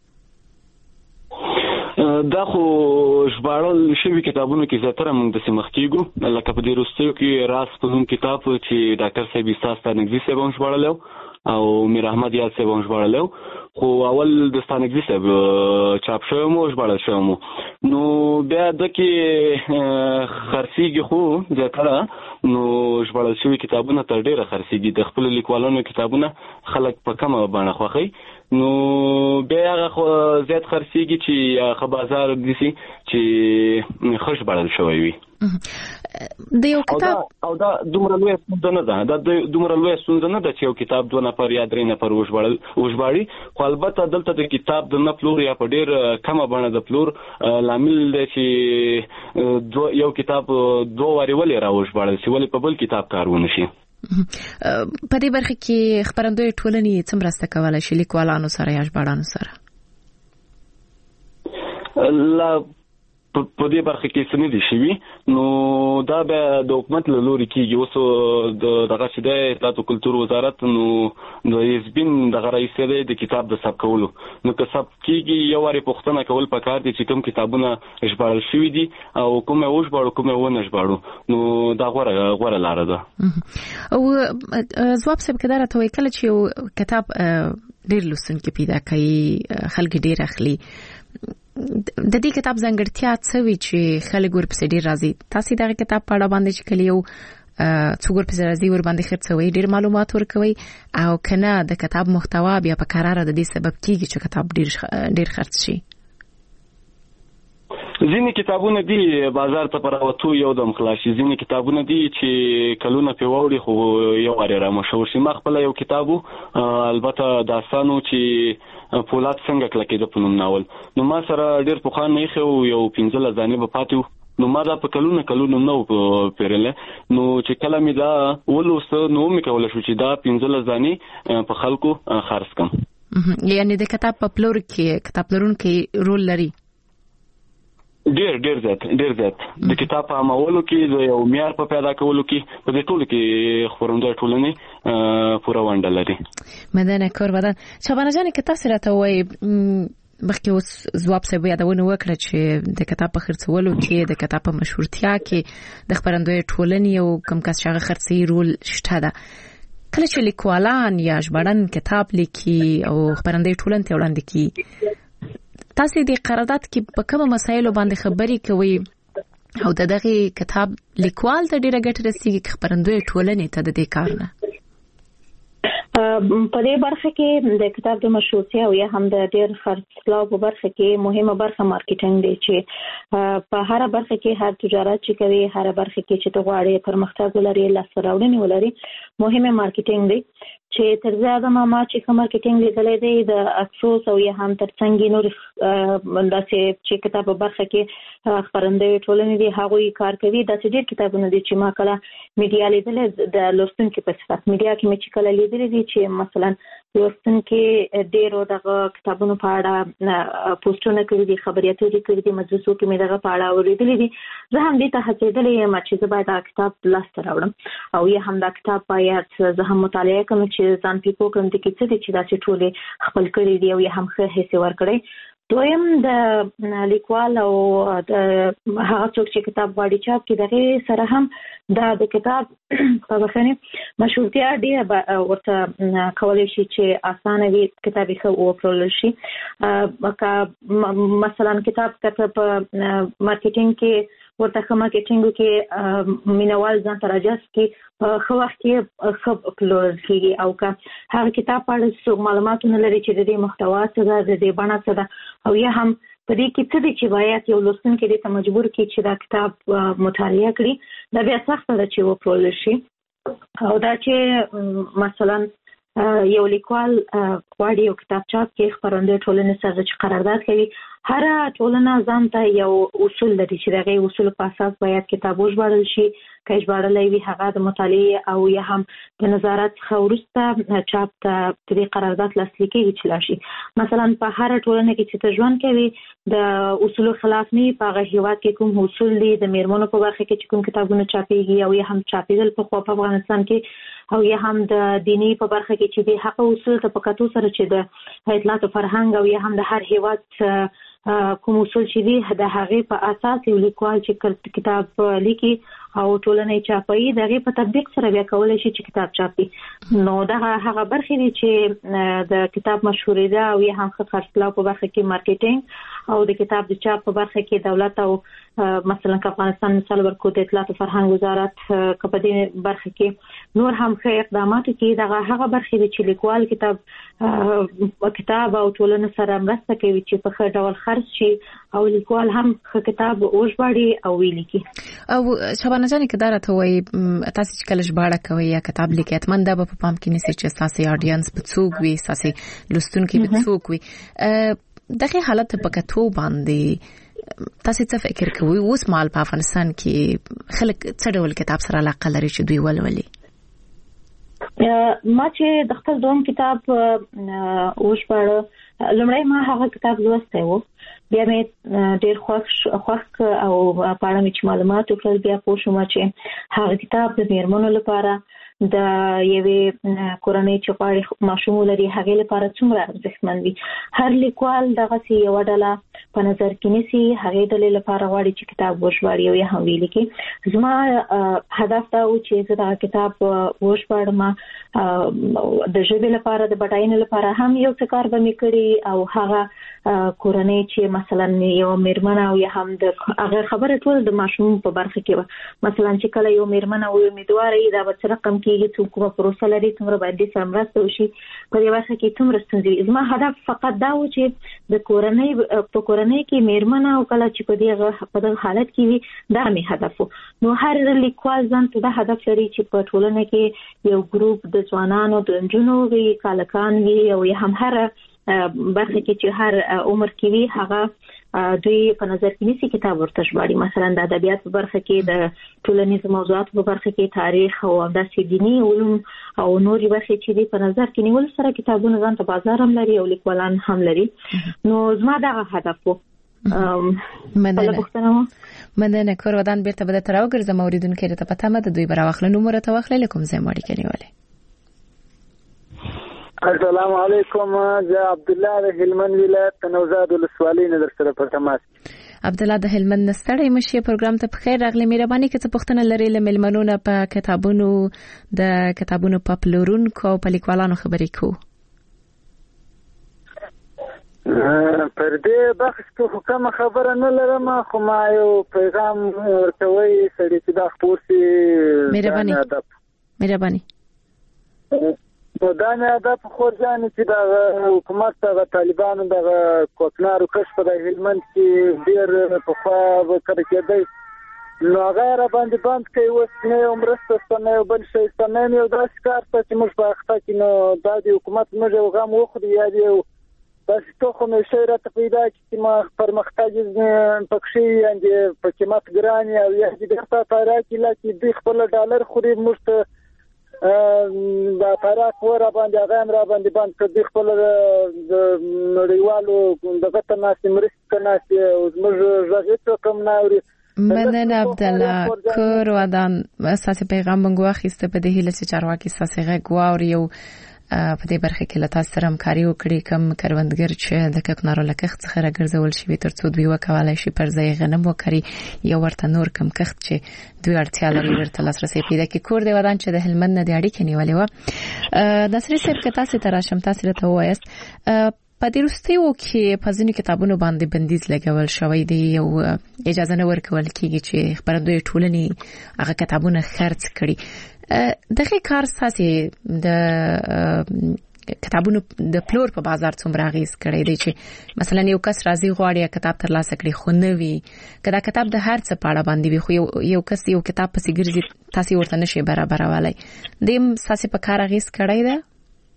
دا خو ژباړل شوي کتابونو کې زیاتره موږ د سیمخ کېږو لکه په دې وروستیو کې راس په نوم کتاب چې ډاکټر صاحب ایساس ستانکزي صاحب هم ژباړلی او میر احمد یاد صاحب هم ژباړلی خو اول د ستانکزي صاحب چاپ شوی مو ژباړل شوی مو نو بیا د کې خرڅېږي خو زیاتره نو ژباړل شوي کتابونه تر ډېره خرڅېږي د خپلو لیکوالانو کتابونه خلک په کمه بڼه خوښوي نو بیا هغه زیات خرڅېږي چې ښه بازار داسې چې ښه ژباړل شوی وي د یو کتاب او دا دومره لویه ستونزه نه ده دا دومره لویه ستونزه نه ده چې یو کتاب دوه نفر یا درې نفر وژباړي خو البته دلته د کتاب د نه پلور یا په ډېر کمه بڼه د پلور لامل دی چې یو کتاب دوه وارې ولې راوژباړل شي ولې په بل کتاب کار ونه شي په دې برخه کې خبرندوی ټولنې څه مرسته کولی شي لیکوالانو سره یا ژباړانو سره لا په دې برخه کې څه نه دي شوي نو دا به د حکومت له لوري کېږي اوس د دغه چې دی اطلاعات او کلتور وزارت نو د حزبین دغه رئیس دی د کتاب د ثبت کولو نو که ثبت کېږي یو وارې پوښتنه کول پکار دي چې کوم کتابونه ژباړل شوي دي او کوم یې وژباړو کوم یې ونه ژباړو نو دا غوره غوره لاره ده او ځواب صاحب که دا راته وایي کله چې یو کتاب ډېر لوستونکي پیدا کوي خلک ډېر اخلي د دې کتاب ځانګړتیا څه وي چې خلک ورپسې ډېر راځي تاسو دغه کتاب په اړه باندې چې کله یو څوک ورپسې راځي ور باندې خرڅوي ډېر معلومات ورکوي او کنه د کتاب محتوا بیا په قراره د دې سبب کیږي چې کتاب ډېر ډېر خرڅ شي ځینې کتابونه دي بازار ته پر راوتو یو دم خلاص شي ځینې کتابونه دي چې کلونه پې واوړي خو یو وارې را مشهور شي ما خپله یو کتاب البته داستان و چې فولاد څنګه کلکېده په نوم ناول نو ما سره ډېر پخوا نه ایښی و یو پنځلس دانې به پاتې و نو ما دا په کلونه کلونه نه و پیرلی نو چې کله مې دا ولوسته نو ومې کولی شو چې دا پنځلس دانې په خلکو خرڅ کړم یعنې د کتاب په پلور کې کتاب پلورونکی رول لري ډېر ډېر زیات ډېر زیات د کتاب په عامولو کې د یو معیار په پیدا کولو کې په دې ټولو کې خپرندوی ټولنې پوره ونډه لري مدنه کوربدان شبانه جان که تاسو راته وایي مخکې اوس ځواب صاحب یادونه وکړه چې د کتاب په خرڅولو کې د کتاب په مشهورتیا کې د خپرندوی ټولنې او کم کس چې هغه خرڅي رول شته ده کله چې لیکوالان یا ژباړن کتاب لیکي او خپرندوی ټولنې ته وړاندې کوي تاسو د قرارداد کې په کومه مسایلو باندې خبرې کوي او د دغه کتاب لیکوال ته ډیره ګټه رسیږي خبرندوی ټولنې ته د دې کار نه په دې برخه کې د کتاب د مشروعیت او یا هم د ډېر خرڅلاو په برخه کې مهمه برخه مارکیټینګ دی چې په هر برخه کې هر تجارت چې کوي هر برخه کې چې ته غواړې پرمختګ ولري لاسته راوړنې ولري مهمه مارکیټینګ دی چې تر زیاته ما چې کوم مارکیټینګ لیدلې دی د افسوس او یا هم ترڅنګ نور داسې چې کتاب په برخه کې خبرندوی ټولنې دي هغوی کار کوي داسې ډېر کتابونه دي چې ما کله میډیا لیدلې د لوستونکو په صفت میډیا کې مې چې کله لیدلې دي چې مثلا لوستونکو ډېرو دغه کتابونو په اړه پوسټونه کړي دي خبرياتونه کړي دي مجلسو کې مې دغه په اړه اوریدلې دي زه هم دې ته هڅېدلې یم چې زه باید دا کتاب لاسته راوړم او یا هم دا کتاب باید زه هم مطالعه کوم چې ځان پیپو کوم د کیسې دي چې داسې ټولې خپل کړي دي او یا هم ښه حصے ورکړي دویم د لیکوال او د هغه څوک چې کتاب غواړي چاپ کړي دغه سره هم دا د کتاب په بخښنه مشروعیت ډېر ورته کولای شي چې اسانه وي کتاب یې خو وپرول شي مثلا کتاب کتاب مارکیټینګ کې ورته کوم مارکیټینګ کې مینوال ځان تراجس کې خو وخت کې خب اپلود کیږي او که هغه کتاب په اړه څو معلوماتونه لري چې د دې محتوا څه ده د دې بڼه څه ده او یا هم په دې کې څه دي چې باید یو لوستونکی دې ته مجبور کړي چې دا کتاب مطالعه کړي دا بیا سخت ده چې وپرول شي او دا چې مثلا یو لیکوال غواړي یو کتاب چاپ کې خبرنده ټولنې سره چې قرارداد کوي هر ټولنه ځان ته یو اصول لري چې دغه اصول په اساس باید کتاب وژباړل شي که ژباړل وي هغه د مطالعه او یا هم د نظارت خورسته چاپ ته د قرارداد لاسلیک کیږي چې لاشي مثلا په هر ټولنه کې چې ته ژوند کوي د اصول خلاف نه په هغه هیواد کې کوم اصول دي د میرمنو په برخه کې چې کوم کتابونه چاپېږي او یا هم چاپېدل په افغانستان کې او یا هم د دینی په برخه کې چې د حق اصول ته په کتو سره چې د اطلاعات فرهنګ او یا هم د هر هیواد کوم اصول چې دي د هغه په اساس یو لیکوال چې کتاب لیکي او ټولنې چاپي دغه په تطبیق سره بیا کولای شي چې کتاب چاپي نو دا هغه برخې دي چې د کتاب مشهوري ده او یا هم خرڅلاو په برخه کې مارکیټینګ او د کتاب د چاپ په برخه کې دولت او مثلا افغانستان مثال ورکو د اطلاعات فرهنګ وزارت په دې برخه کې نور هم ښه اقدامات کوي دغه هغه برخې دي چې لیکوال کتاب کتاب او ټولنې سره مرسته کوي چې په ښه ډول خرڅ شي او لیکوال هم ښه کتاب وژباړي او ولیکي او شبانه جان کې دا راته وایي تاسو چې کله ژباړه کوي یا کتاب لیکي اتمن دا په پام کې نیسي چې تاسو اډینس په څوک وي تاسو لوستونکي په څوک وي دغه حالت په کتو باندې تاسو څه فکر کوئ اوس مال په افغانستان کې خلک څه ډول کتاب سره علاقه لري چې دوی ولولي ما چې د خپل دوم کتاب وشپړ لمړی ما هغه کتاب لوستی و بیا مې ډېر خوښ خوښ او په اړه مې معلومات وکړل بیا پوه شوم چې هغه کتاب د میرمنو لپاره د یوې کورنۍ چې غواړي ماشوم ولري هغې لپاره څومره ارزښتمن وي هر لیکوال دغسې یوه ډله په نظر کې نیسي هغې ډلې لپاره غواړي چې کتاب وژباړي او یا هم ولیکي زما هدف دا و چې زه دغه کتاب وژباړم د ژبې لپاره د بډاینې لپاره هم یو څه کار به مې کړي او هغه کورنۍ چې مثلا یو میرمن او یا هم د هغه خبره ټول د ماشوم په برخه کې مثلا چې کله یو میرمن او امیدواره دا به رقم کېږي څو کومه پروسه لري څومره باید د سره مرسته وشي په دې برخه کې څومره ستونزې زما هدف فقط دا و چې د کورنۍ په کورنۍ کې میرمن او کله چې په دې په دغه حالت کې وي دا مې هدف نو هر لیکوال ځان ته دا هدف لري چې په ټولنه کې یو ګروپ د ځوانانو د نجونو وي کالکان وي او یا هم هر برخه کې چې هر عمر کې وي هغه دوی په نظر کې نیسي کتاب ورته ژباړي مثلا د ادبیات په برخه کې د ټولنیزو موضوعاتو په برخه کې تاریخ او داسې دینی علوم او نورې برخې چې دي په نظر کې نیول سره کتابونه ځان ته بازار هم لري او لیکوالان هم لري نو زما دغه هدف و مننه مننه کور ودان بیرته به تر اوګرځم اوریدونکو ته پته مده دوی براوخل نو مرته واخلې کوم ځای ماړي کنيواله السلام علیکم زه عبد الله د هلمند ولایت نوزاد ولسوالۍ نه در سره په تماس عبد الله د هلمند نستړی مشه پروګرام ته بخیر راغلی مهرباني کې څه پوښتنه لري له ملمنونو په کتابونو د کتابونو په پلورونکو په لیکوالانو خبرې کو پر دې بحث کې کوم خبره نه لرم خو ما یو پیغام ورکوي سړي چې دا خپورسي مهرباني مهرباني نو دا نه دا په خورجان چې د حکومت د طالبانو د کوکنارو کشف د هلمند کې ډیر په خوا وکړ کېدی نو هغه را باندې باندې کوي اوس نه عمرسته سمه بل شي سمه یو داسې کار ته چې موږ په اخته کې نو دا د حکومت موږ یو غم وخوري یا دی بس ته خو مې شي را پیدا چې ما پرمختګ پکشي اندې په قیمت ګران او یا دې ته تارا کې لکه د خپل ډالر خوري موږ ته دا تارا کور باندې هغه را باندې باندې کړي خپل د نړیوالو دغه تناسب مرسته ناسي او موږ ژغې کم ناوري مننه عبدالله کور ودان اساسي پیغام بنګو اخیسته په دې هله چې چارواکي اساسي غوړ یو په دې برخه کې لته سره همکاري وکړي کم کروندګر چې د ککنارو لکخت څخه راګرځول شي تر څو دوی وکولای شي پر ځای غنم وکړي یو ورته نور کم کخت چې دوی اړتیا لري ورته لاسرسي پیدا کړي کور دی ودان چې د هلمند نه د اړیکې نیولې و نصری صاحب که تاسو ته راشم تاسو ته وایست په دې وروستیو کې په ځینو کتابونو باندې بندیز لګول شوی دی او اجازه نه ورکول کیږي چې خبرندوی ټولنې هغه کتابونه خرڅ کړي دغه کار ساسي د کتابونو د پلور په بازار څومره غیز کړی دی چې مثلا یو کس راځي غواړي کتاب ترلاسه کړي خو نه وي کدا کتاب د هر څه پاړه باندې وي خو یو کس یو کتاب پسې ګرځي تاسو ورته نشي برابرولای دیم ساسي په کار غیز کړی دی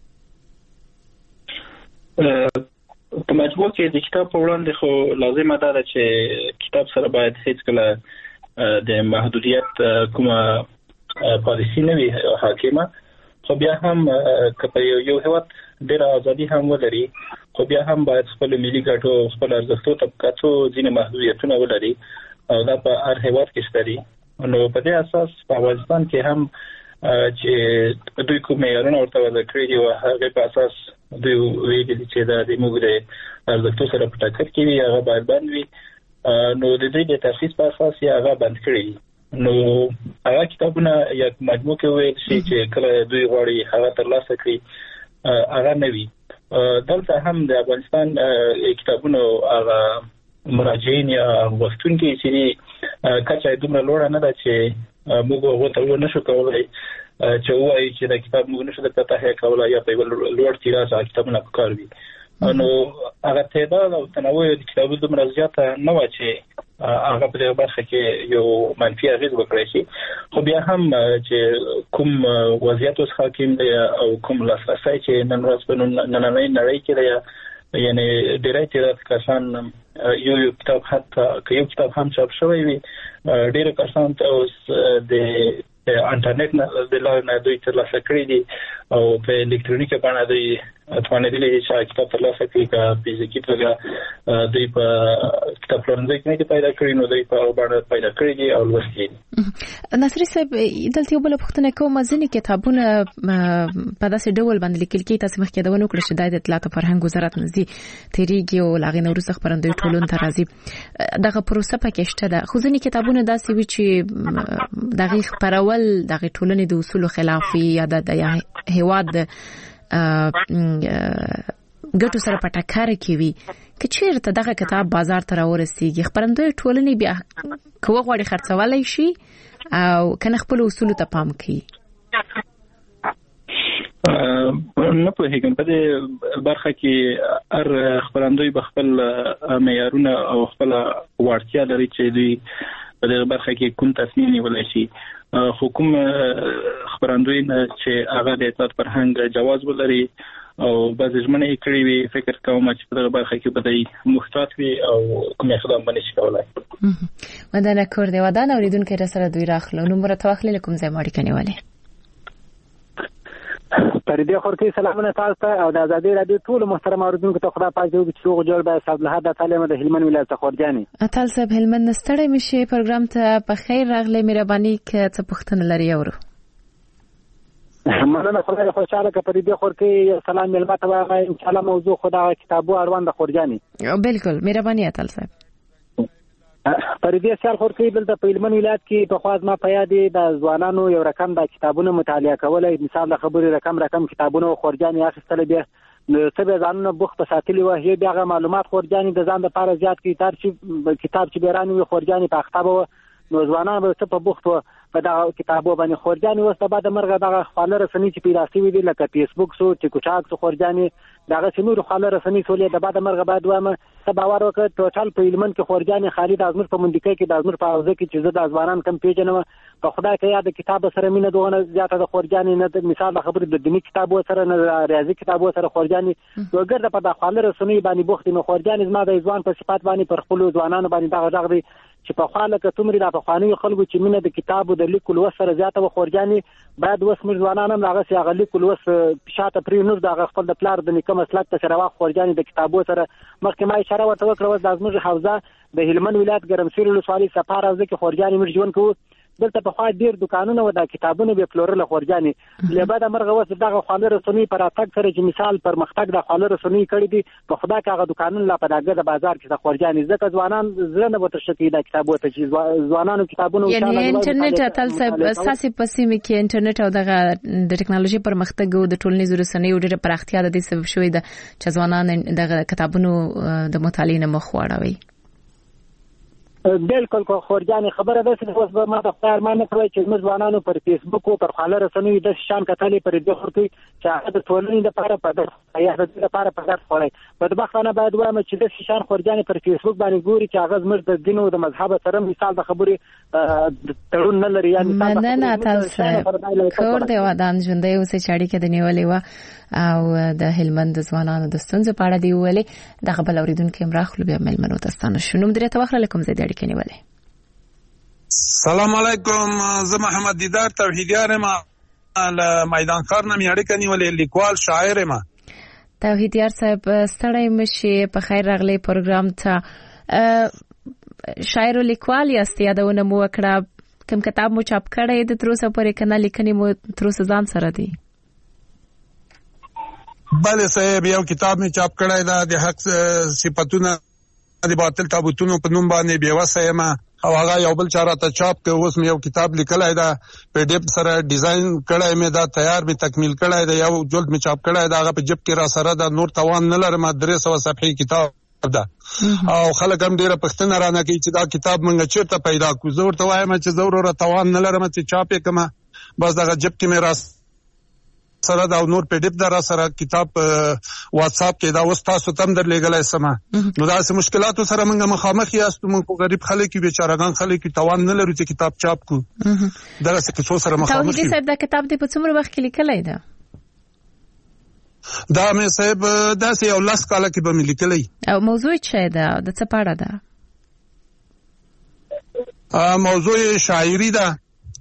په مجموع کې د کتاب په وړاندې خو لازم ده چې کتاب سره باید هیڅ کله د محدودیت کومه پالیسی نه وي حاکمه خو بیا هم که یو هیواد ډېر ازادي هم ولري خو بیا هم باید خپل ملي ګټو خپل ارزښتو طبقاتو ځینې محدودیتونه ولري او دا په هر هیواد کې شته نو په دې اساس په افغانستان کې هم چې دوی کوم معیارونه ورته وضع کړي دي او هغه په اساس دوی ویلي چې دا د موږ د ارزښتو سره په ټکر کې وي هغه باید بند وي نو د دې د تخصیص په اساس یې هغه بند کړي نو هغه کتابونه یا مجموع کې ویل شي چې کله دوی غواړي هغه ترلاسه کړي هغه نه وي دلته هم د افغانستان کتابونو هغه مراجعین یا غوښتونکي چې کچا دومره لوړه نه ده چې موږ هغه ته ونشو کولای چې وایي چې دا کتاب موږ نشو د پته کولای یا په لوړ تیراژ کتابونه کار وي نو هغه تعداد او تنوع د کتابونو دومره زیاته نه و چې هغه په دې برخه کې یو منفي اغېز وکړي شي خو بیا هم چې کوم وضعیت اوس حاکم دی او کوم لاسرسی چې نن ورځ په نننۍ نړۍ کې دی یعنی ډېری تعداد کسان یو یو کتاب حتی که یو کتاب هم چاپ شوی وي ډېر کسان ته اوس د انټرنیټ نه د لارې نه دوی ترلاسه کړي دي او په الکترونیکي بڼه دوی توانېدلي دي چې کتاب ترلاسه کړي که فزیکي توګه دوی په کتاب پلورنځي کې نه پیدا کړي نو دوی په بڼه پیدا کړي دي او لوستي دي نصری صاحب دلته یو بل پوښتنه کوم ځینې کتابونه په داسې ډول باندې لیکل کېږي تاسو مخکې دا ونه کړئ چې د اطلاعات او فرهنګ وزارت نزدي تیریږي او لاغې نوروز خبرندوی ټولون ته راځي دغه پروسه پکې شته ده خو ځینې کتابونه داسې وي چې دغه خبرول دغه ټولنې د اصولو خلاف یا د هیواد ګټو سره په ټکر کې وي که چیرته دغه کتاب بازار ته راورسیږي خبرندوی ټولنې بیا کوه غواړي خرڅولای شي او کنه خپل اصول ته پام کوي نه پوهیږم په دې برخه کې هر خبرندوی به خپل معیارونه او خپل وړتیا لري چې دوی په دې برخه کې کوم تصمیم نیولای شي حکوم خبرندوی چې هغه د اطلاعات فرهنګ جواز ولري او بعض ژمنې کړې وي فکر کوم چې په دغه برخه کې به د محتاط وي او کوم اقدام باندې شي کولای ودانه کور دی ودانه اوریدونکو را سره دوی راخلو نو مرته واخلې کوم ځای ماړی کنيواله پر دې خورتي سلامونه تاسو ته او د ازادي رادیو ټول محترم اوریدونکو ته خدا پاک دې چې جوړ به صاحب له هدا تعالی د هلمند ولایت خورجاني اتل صاحب هلمند نستړی مشي پروګرام ته په خیر راغلی مهرباني که څه پوښتنه لري اورو مننه خدای خوشاله که پر دې خورتي سلام ملمت و ان شاء الله موضوع خدا کتابو اړوند خورجاني بالکل مهرباني اتل صاحب پر دې سال خورتي بل د هلمند ولایت کې په خواز ما پیادې د ځوانانو یو رقم د کتابونو مطالعه کولای مثال د خبرې رقم رقم کتابونو خورجاني اخیستل به نو څه ځانونه بوخت ساتلی و هي بیا معلومات خورجاني د ځان لپاره زیات کتاب چې کتاب چې بیرانی خورجاني په اختابه نو ځوانان به څه په بوخت و په دا کتابو باندې خورجاني اوس د بعد مرګه دغه خپل رسنۍ چې پیدا شوي دي لکه فیسبوک سو ټیک ټاک سو خورجاني دغه سیمو خپل رسنۍ سولې د بعد مرګه بعد وامه سباوار وکړ ټوټال په هلمند کې خورجاني خالد ازمر په منډکې کې د ازمر په حوزه کې چې زه د ځوانان کم پیژنم په خدای کې یاد کتاب سره مینه دوه زیاته د خورجاني نه مثال خبرې د دینی کتابو سره نه ریاضي کتابو سره خورجاني وګرځه په د خپل رسنۍ باندې بوخت نو خورجاني زما د ځوان په صفات باندې پر خپل ځوانانو باندې دغه دغه دی چې په خاله کې تمرې د افغاني خلکو چې مینه د کتابو د لیکلو سره زیاته و خورجاني بعد وس مر ځوانان هم هغه سي هغه لیکلو وس شاته پرې نور د خپل د پلار د نیکه مسلک ته سره واخ خورجاني د کتابو سره مخکې ما اشاره ورته وکړه د ازمر حوزه د هلمند ولایت ګرمسیر ولسوالۍ سفار حوزه کې خورجاني مر ژوند کوو دلته په خوا ډیر دکانونه و د کتابونو به پلورل خورجاني لبا د مرغه وس دغه خالر رسنۍ پر اتک سره چې مثال پر مختګ د خالر رسنۍ کړی دي په خدا کې هغه دکانونه لا په دغه د بازار کې د خورجاني ځکه ځوانان زړه نه وته شکی د کتابو ته چې ځوانانو کتابونو یعنی انټرنیټ اتل صاحب اساسي پسیمه کې انټرنیټ او دغه د ټکنالوژي پر مختګ او د ټولنیزو رسنیو ډیره پراختیا د دې سبب شوې ده چې ځوانان دغه کتابونو د مطالعې نه مخ واړوي بالکل کو خورجاني خبره ده چې اوس به ما د خپل ارمان کوي چې موږ ځوانانو پر فیسبوک او پر خاله رسنۍ د شان کتلې پر دې خورتي چې هغه د ټولنې لپاره په دغه یا د لپاره په دغه خوري په دغه باید وایم چې د شان خورجاني پر فیسبوک باندې ګوري چې هغه زموږ د دین او د مذهب سره مثال د خبرې تړون نه لري یعنی مثال نه تاسو کور دی ودان ژوندۍ اوسې چاړي کې د نیولې و او د هلمند ځوانانو د ستونزو په اړه دی ویلې دغه بل اوریدونکو امراخ لوبیا ملمنو تاسو شنو مدیریت واخله کوم زیات اړیکې نیولې سلام علیکم زه محمد دیدار توحیدیار ما له میدان کار نه اړیکې نیولې لیکوال شاعر ما توحیدیار صاحب ستړی مشي په خیر راغلی پروګرام ته شاعر او لیکوال یاست یادونه مو وکړه کوم کتاب مو چاپ کړی د تروسه پورې کنه لیکنې مو تروسه ځان سره دی بله صاحب یو کتاب می چاپ کړی دا د حق صفاتونه د باطل تابوتونو په نوم باندې بیوسه یم او هغه یو بل چاره ته چاپ کې اوس می یو کتاب لیکلای دا په ډیپ سره ډیزاین کړی می دا تیار می تکمیل کړی دا یو جلد می چاپ کړی دا هغه په جب کې را سره دا نور توان نه لرم درې سوه صفحې کتاب ده او خلک هم ډیره پښتنه رانه کوي چې دا کتاب مونږ چیرته پیدا کوو زه ورته وایم چې زه ورته توان نه لرم چې چاپ یې کړم بس دغه جب کې می را سره دا نور په ډیپ درا سره کتاب واتس اپ کې دا اوس تاسو تم درلېګلای سم نو دا سه مشکلاتو سره موږ مخامخ یاستو موږ غریب خلک کې بیچارهګان خلک کې توان نه لري چې کتاب چاپ کو دا څه کې سره مخامخ توحیدی صاحب دا کتاب دې په څومره وخت کې لیکلای دا دا مې صاحب دا سه یو لاس کاله کې به مې لیکلای او موضوع څه ده د څه په اړه ده موضوع شاعری ده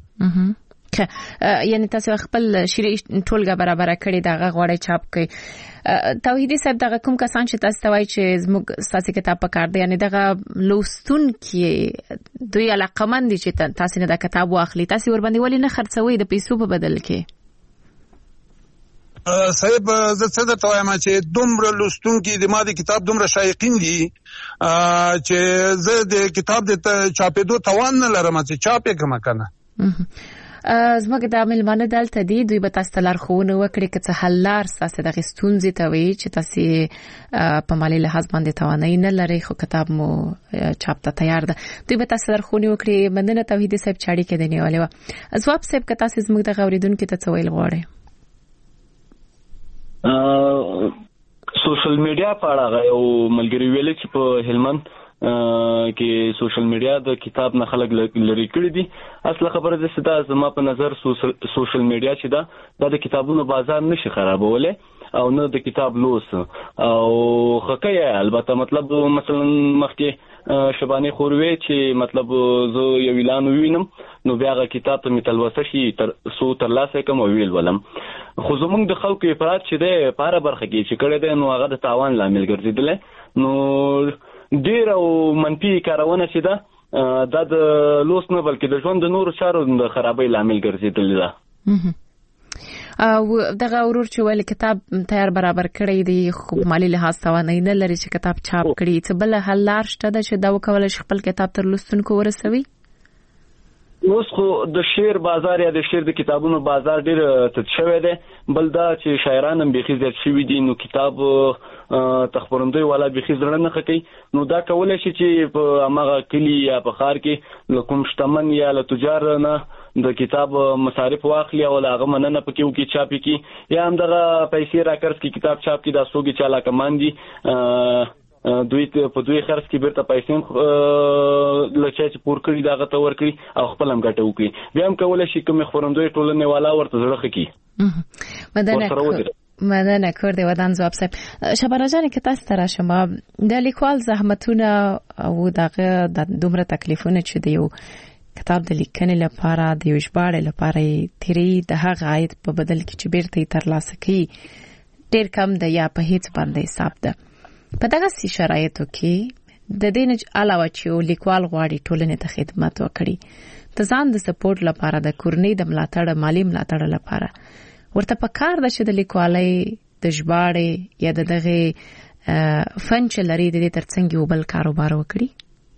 یعنی تاسو خپل شری ټولګه برابر کړی دا غوړی چاپ کړي توحیدی صاحب دا کوم کسان چې تاسو توای چې زموږ تاسو کتاب پکار دی یعنی دا لوستون کې دوی علاقمند دي چې تاسو نه دا کتاب واخلي تاسو ور باندې ولې نه خرڅوي د پیسو په بدل کې صاحب زه څه درته وایم چې دومره لوستون کې د ما د کتاب دومره شایقین دي چې زه د کتاب د چاپېدو توان نه لرم چې چاپ یې کوم کنه زموږ د ملمانه دلته دي دوی به تاسو لارښوونه وکړي چې څه حل لار تاسو د غستونځي ته وي چې تاسو په مالي لحاظ باندې توانای نه لري خو کتاب مو چاپ ته تیار ده دوی به تاسو لارښوونه وکړي مننه توحیدی صاحب چاړي کې دی نیولې و ځواب صاحب که تاسو زموږ د غوریدونکو ته څه ویل غواړئ سوشل میډیا په اړه یو ملګری ویل چې په هلمند کې سوشل میډیا د کتاب نه خلک لري کړی دي اصله خبره ده چې دا زما په نظر سوشل میډیا چې دا د کتابونو بازار نشي خرابوله او نه د کتاب لوس او خکې البته مطلب مثلا مخکې شبانه خوروي چې مطلب زه یو اعلان وینم نو بیا غا کتاب ته متلوسه شي تر سو تر لاسه کوم ویل ولم خو زمونږ د خلکو افراط چې ده پاره برخه کې چې کړه ده نو هغه د تاوان لامل ګرځیدل نو ډیر او منفي کارونه چې ده دا د لوس نه بلکې د ژوند د نور چارو د خرابۍ لامل ګرځیدل ده او دغه ورور چې ول کتاب تیار برابر کړی دی خو مالی لحاظ توانای نه لري چې کتاب چاپ کړي څه بل حل لار شته چې دا وکول شي خپل کتاب تر لوستونکو ورسوي اوس خو د شعر بازار یا د شعر د کتابونو بازار ډیر تد شوی دی بل دا چې شاعران هم بيخي زیات شوي دي نو کتاب تخبرندوی والا به خزر نه کوي نو دا کولای شي چې په هغه کلی یا په خار کې کوم شتمن یا له تجار نه د کتاب مصارف واخلي او هغه مننه پکې وکي چاپي کی یا هم دغه پیسې راکړس کی کتاب چاپ کی دا سوګي چاله کمان دي دوی په دوی خرڅ کې بیرته پیسې لچې چې پور کړی دا غته ور کړی او خپل هم ګټه وکړي بیا هم کولای شي کوم خبرندوی ټولنه والا ورته زړه کی مدنه مدنه کردی ودان زواب صاحب شبانه جان که تاسو تر شما د لیکوال زحمتونه او دغه د دومره تکلیفونه چې دیو کتاب د لیکنې لپاره د یو ژباړې لپاره تیری د هغه عاید په بدل کې چې بیرته ترلاسه کړي ډیر کم د یا په هیڅ باندې حساب ده په دغه سي شرایطو کې د دې نه علاوه چې لیکوال غواړي ټولنې ته خدمت وکړي د ځان د سپورټ لپاره د کورنۍ د ملاتړ مالی ملاتړ لپاره ورته پکار ده چې د لیکوالۍ د ژباړې یا د دغه فن چې لري د دې ترڅنګ یو بل کاروبار وکړي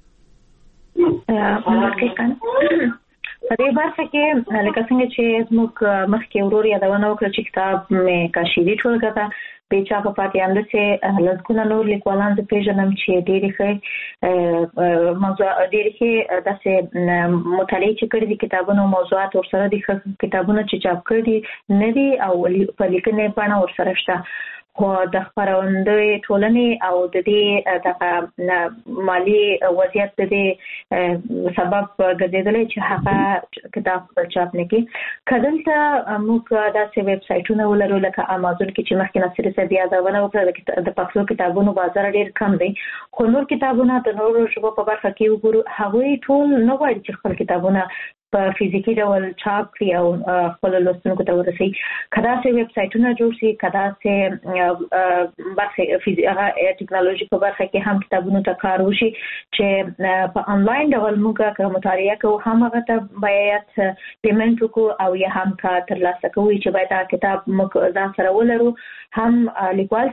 ممکن په دې برخه کې لکه څنګه چې موږ مخکې ورور یادونه وکړه چې کتاب مې کاشيري ټولګه په چا په پاتې اند چې لږکونه نور لیکوالان د پیژنم چې ډېری ښه موضوع ډېری ښه داسې مطالعه چې کړي دي کتابونو موضوعات ورسره دي کتابونه چې چاپ کړي دي نه دي او په لیکنې باندې ورسره شته خو د خبرندوی ټولنې او د دې د مالی وضعیت د دې سبب ګرځیدل چې هغه کتاب چاپ نه کی کله موږ داسې ویب سټونه ولرو لکه امازون کې چې مخکې نصر صاحب یادونه وکړه د پښتو کتابونو بازار ډیر کم دی خو نور کتابونه د نورو ژبو په برخه کې وګورو هغه ټول نه غواړي چې خپل کتابونه په فزیکی ډول چاپ کړي او خپل لوستونکو ته ورسوي کدا سه ویب سټونه جوړ شي کدا سه برخه فزیکه ټیکنالوژي په برخه کې هم کتابونو ته کار وشي چې په انلاین ډول موږ کوم مطالعه کوو هم هغه ته باید پیمنټ وکړو او یا هم کا ترلاسه کوي چې باید دا کتاب موږ ځان سره ولرو هم لیکوال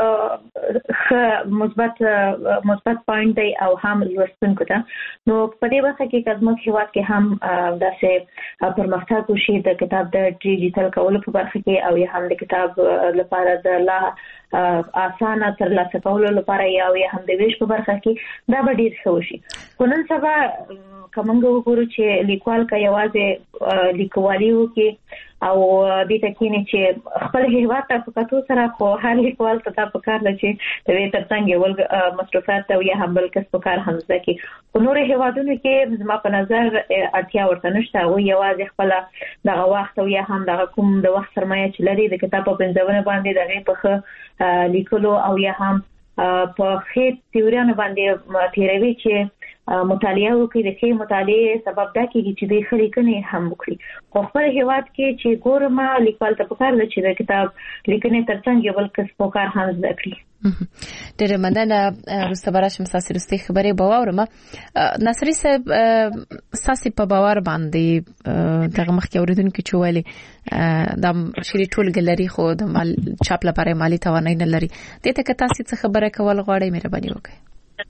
ته مثبت مثبت پوینټ دی او هم لوستونکو ته نو په دې وخت کې کله هیواد کې هم داسې پرمختګ وشي د کتاب د ډیجیټل کولو په برخه کې او یا هم د کتاب لپاره د لا اسانه ترلاسه کولو لپاره یا هم د ویش په برخه کې دا به ډیر ښه وشي خو نن سبا کومنګ وګورو چې لیکوال کا یوازې لیکوالي وکي او دې تکینه چې خپل هیواد ته فقط سره خو هر لیکوال ته په کار لچې د دې ترڅنګ ول مصرفات او یا هم بل کس په کار هم ځکه په نور هیوادونو کې زما په نظر اړتیا ورته نشته او یوازې خپل دغه وخت او یا هم دغه کوم د وخت سرمایه چې لري د کتاب په بنځونه باندې دغه په لیکلو او یا هم په خېټ تیوريانو باندې تیروي چې مطالعه وکړي د ښه مطالعه سبب دا کېږي چې د خلیکنې هم وکړي خو خپل هیواد کې چې ګورم لیکوال ته پکار ده چې د کتاب لیکنې ترڅنګ بل کس په کار هم زده کړي ډېر مننه روسته براشم ساسي رستي خبرې باورم نصری صاحب ساسي په باور باندې دغه مخکې اوریدونکو چې ویلي د شری ټول ګلري خو د مال چاپ لپاره مالی توانای نه لري دته که تاسو څه خبره کول غواړئ مهرباني وکړئ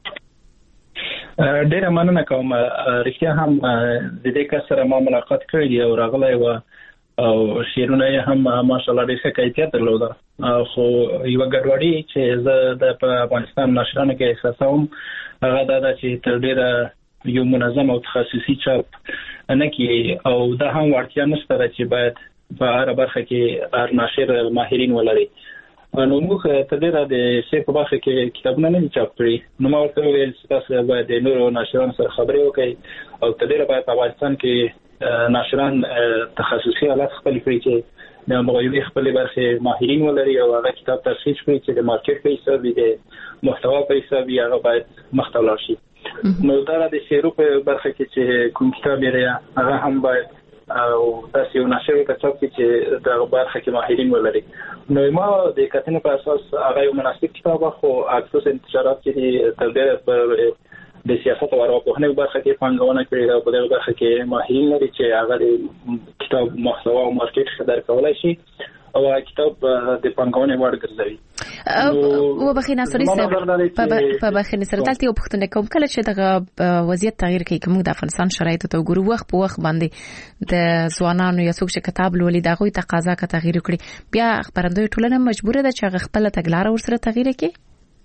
ډیره مننه کوم رښتیا هم د دې کس سره ما ملاقات کړی او راغلی و او شیرونه هم ماشاءالله ډېر ښه کیفیت درلود خو یو ګډوډي چې زه د افغانستان نشرانو کې احساسوم هغه دا چې تر ډیره یو منظم او تخصصي چاپ نه کی او دا هم ورتیا نشته چې باید په هر برخه کې هر ناشر ماهرین ولري نو موږ ته ډیره د شی په برخه کې کتابونه نه چاپ کړی نو ما ورته ویل چې تاسو باید د نورو ناشرانو سره خبرې وکړئ او ته ډیره باید په افغانستان کې ناشران تخصصي حالات خپل کړی چې د مغایبي خپل برخه ماهرین ولري او هغه کتاب ترخیص کړي چې د مارکیټ په حساب د محتوا په حساب یې هغه باید مختلف شي نو دا د شیرو په برخه کې چې کوم کتاب یې هغه هم باید او تاسو یو نشر کتاب کې چې د برخه کې ماهرین ولري نو ما د کتنې په اساس هغه یو مناسب کتاب خو اکثر انتشارات کې تر ډېره په د سیاست او ارواپوهنې برخه کې پانګونه کړې ده په دغه برخه کې ماهرین لري چې هغه د کتاب محتوا او مارکیټ خبر کولای شي او کتاب د پانګونې وړ ګرځوي و بخي ناصری صاحب په بخي ناصر دلته یو پښتنه کوم کله چې دغه وضعیت تغییر کوي کوم د افغانستان شرایط ته ګورو وخت په وخت باندې د ځوانانو یا څوک چې کتاب لولي دغه تقاضا کا تغییر کړي بیا خبرندوی ټولنه مجبوره ده چې خپل تګلارې ورسره تغییر کړي.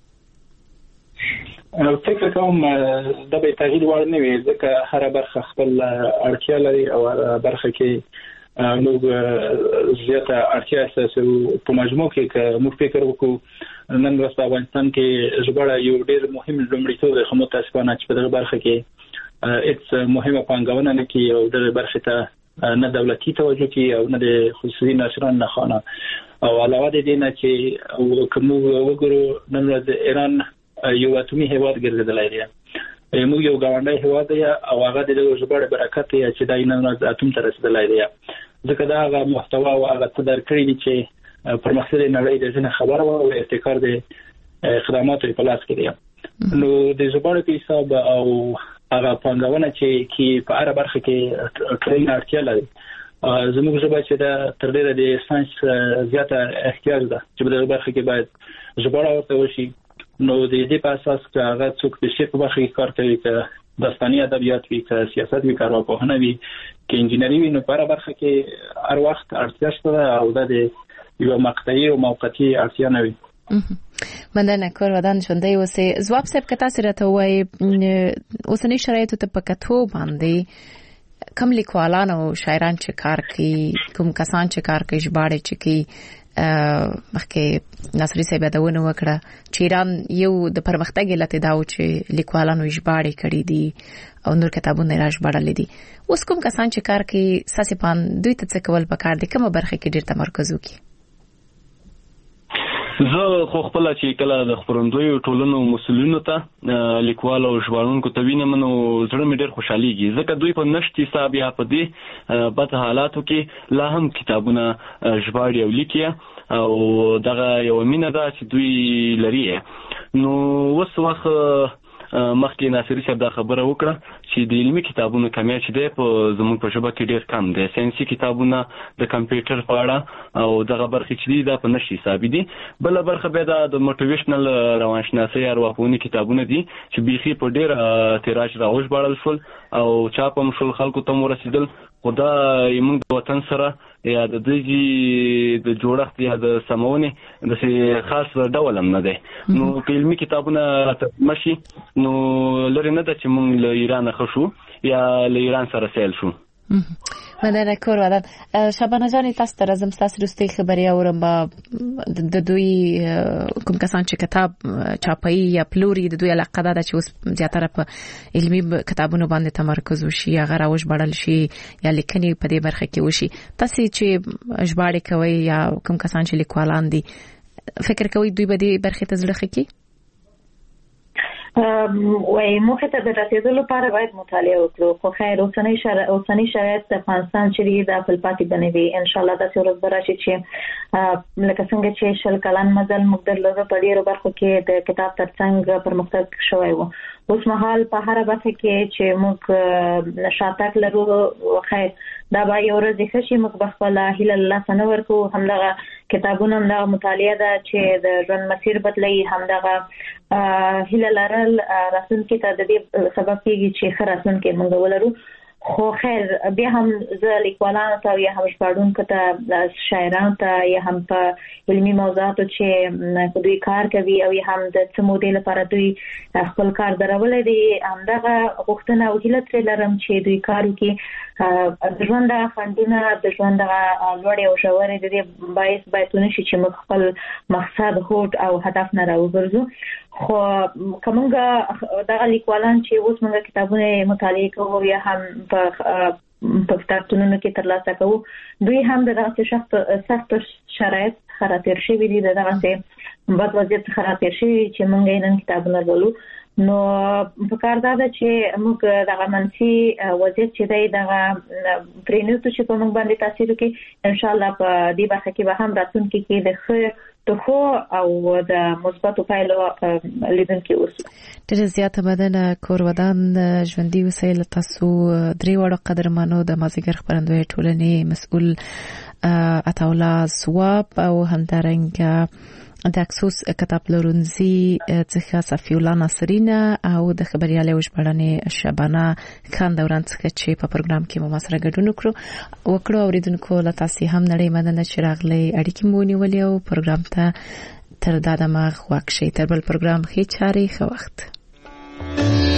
نو فکر کوم د به تغییر وړ نه وي ځکه هر برخه خپل اړتیا لري او هر برخه کې موږ زیاته اړتیا اساسو په مجموع کې که موږ فکر وکړو نن ورځ په افغانستان کې ژباړه یو ډېر مهم لومړیتوب دی خو متاسفانه چې په دغه برخه کې هیڅ مهمه پانګونه نه کوي او دغه برخه ته نه دولتي توجه کوي او نه د خصوصي نشران نه خانه او علاوه د دې نه چې کوم وګورو نن ورځ ایران یو اتمی هیواد ګرځیدلای دی موږ یو غونډه هیواد دی او هغه د ژباړې برکت دی چې دای نن ورځ اتم ته رسیدلای دی ځکه دا هغه محتوا او هغه تدار کړی دی چې پرمختللي نړۍ د ځنه خبره او ابتکار د خدماتو په لاس کې دی نو د ژباړې په حساب او هغه پانګونه چې کی په اړه برخه کې ټرین اړتیا لري زموږ ژبه چې دا تر ډیره د ساينس زیاته احتیاج ده چې په دغه برخه کې باید ژباړه ورته وشي نو د دې په اساس چې هغه څوک د شی په برخه کې کار کوي چې داستاني ادبیات وي که سیاست وي کارو په هنه وي کې انجینری وي نو په هر برخه کې هر وخت اړتیا شته او د یو مقطعي او موقتي اړتیا نه وي. مننه کور ودان ژوندۍ اوسئ. ځواب صاحب که تاسو راته وایي اوسنۍ شرایطو ته په کتو باندې کوم لیکوالان او شاعران چې کار کوي کوم کسان چې کار کوي ژباړې چې کوي مخکې ناصری صاحب دا ونه وکړه چې ایران یو د پرمختګ علت دا و چې لیکوالانو ژباړې کړې دي او نور کتابونه راځ ژباړلې دي. اوس کوم کسان چې کار کوي ساسپان دوی ته څه کول پکار دي کومه برخه کې ډېر تمرکز وکړي؟ زه خو خپل چې کله د خبرندوی ټولنو مسؤلینو ته لیکوال او ژباړونکو ته وینم نو زړه مې ډېر خوشحاليږي ځکه دوی په نشتی حساب یا په دې بد حالاتو کې لا هم کتابونه ژباړي او لیکي او دغه یو مینه ده چې دوی لري. نو وس وخت مخکې ناصری صاحب دا خبره وکړه چې د علمي کتابونو کمی چې دی په زموږ په ژبه کې ډېر کم دی. ساینسي کتابونه د کمپیوټر په اړه او دغه برخې چې دي دا په نشي حسابي دي. بله برخه بیا د موټیویشنل روانشناسۍ ارواپوهنې کتابونه دي چې بیخي په ډېر تیراژ راوژباړل شول او چاپ هم شول خلکو ته هم ورسېدل خو دا زموږ د وطن سره یا د دې د جوړښت یا د سمونې د خاص ډول هم نه دی. نو که علمي کتابونه مشي نو لري نه ده چې موږ له ایران خشو یا له ایران سره سیل شو. مننه کور ودان. شبانه جان تاسو ته راځم تاسو رستي خبري اورم د دوی کوم کسان چې کتاب چاپي یا پلوري د دوی علاقه ده چې اوس زیاتره په علمي کتابونو باندې تمرکز وشي یا غراوش بڑل شي یا لیکني په دې برخه کې وشي. تاسو چې ژباړې کوي یا کوم کسان چې لیکوالان دي فکر کوي دوی به دې برخه ته ځل خکې وای موږ ته د رسیدلو لپاره باید مطالعه وکړو خو خیر اوسنۍ شرایط اوسنۍ شرایط د افغانستان چې د خپل پاتې بنوي ان شاء الله د څورز براشي چې لکه څنګه چې شل کلن مزل موږ درلوده په ډیرو برخو کې د کتاب ترڅنګ پرمختګ شوی وو. اوس مهال په هر برخه کې چې موږ شاتک لرو خیر دا به یو ورځ ښه موږ بخپل هیله الله سره ورکو همدغه کتابونه همدغه مطالعه ده چې د ژوند مسیر بدلوي همدغه هیله لرل راتلونکي ته د دې سبب کېږي چې ښه راتلونکي موږ ولرو. خو خیر بیا هم زه لیکوالانو ته یا هم ژباړونکو ته شاعرانو ته یا هم په علمي موضوعاتو چې دوی کار کوي او یا هم د څه مودې لپاره دوی خپل کار درولې دي همدغه غوښتنه او هیله ترې لرم چې دوی کار وکړي د ژوند خنډونه د ژوند لوړې او ژورې د دې باعث باید ونشي چې موږ خپل مقصد هوډ او هدف نه راوګرځو. خو کومه دغه لیکوالان چې اوس موږ کتابونه مطالعه کوو یا هم په په کتابتونونو کې ترلاسه کوو دوی هم دغه سخت سخت شرایط خاطر شوی دي دغه څه بد وضعیت خاطر شوی چې موږ نن کتابونه لولو. نو په کار دا ده چې موږ دغه منفي وضعیت چې دی دغه پرېنوتو چې په موږ باندې تاثیر وکړي ان شاء الله په دې برخه کې به هم راتلونکي کې د ښه تخو او د مثبتو پایلو لیدونکي اوسو. ډېر زیاته مننه کور ودان ژوندۍ اوسئ. له تاسو درې واړو قدرمنو د مازدیګر خپرندوی ټولنې مسؤل عطاالله ځواب او همدارنګه د اکسوس کتاب لرونزي څخه صفی الله ناصرینا او د خبرياله وشبړنې شبانه خان دوران څخه چې په پروګرام کې مو سره ګډون وکړو وکړو اوریدونکو له تاسو هم نړۍ مدنه چراغلي اړیکې مو نیولې او پروګرام ته تر دا دماغ واکشي تر بل پروګرام هي چاري خو وخت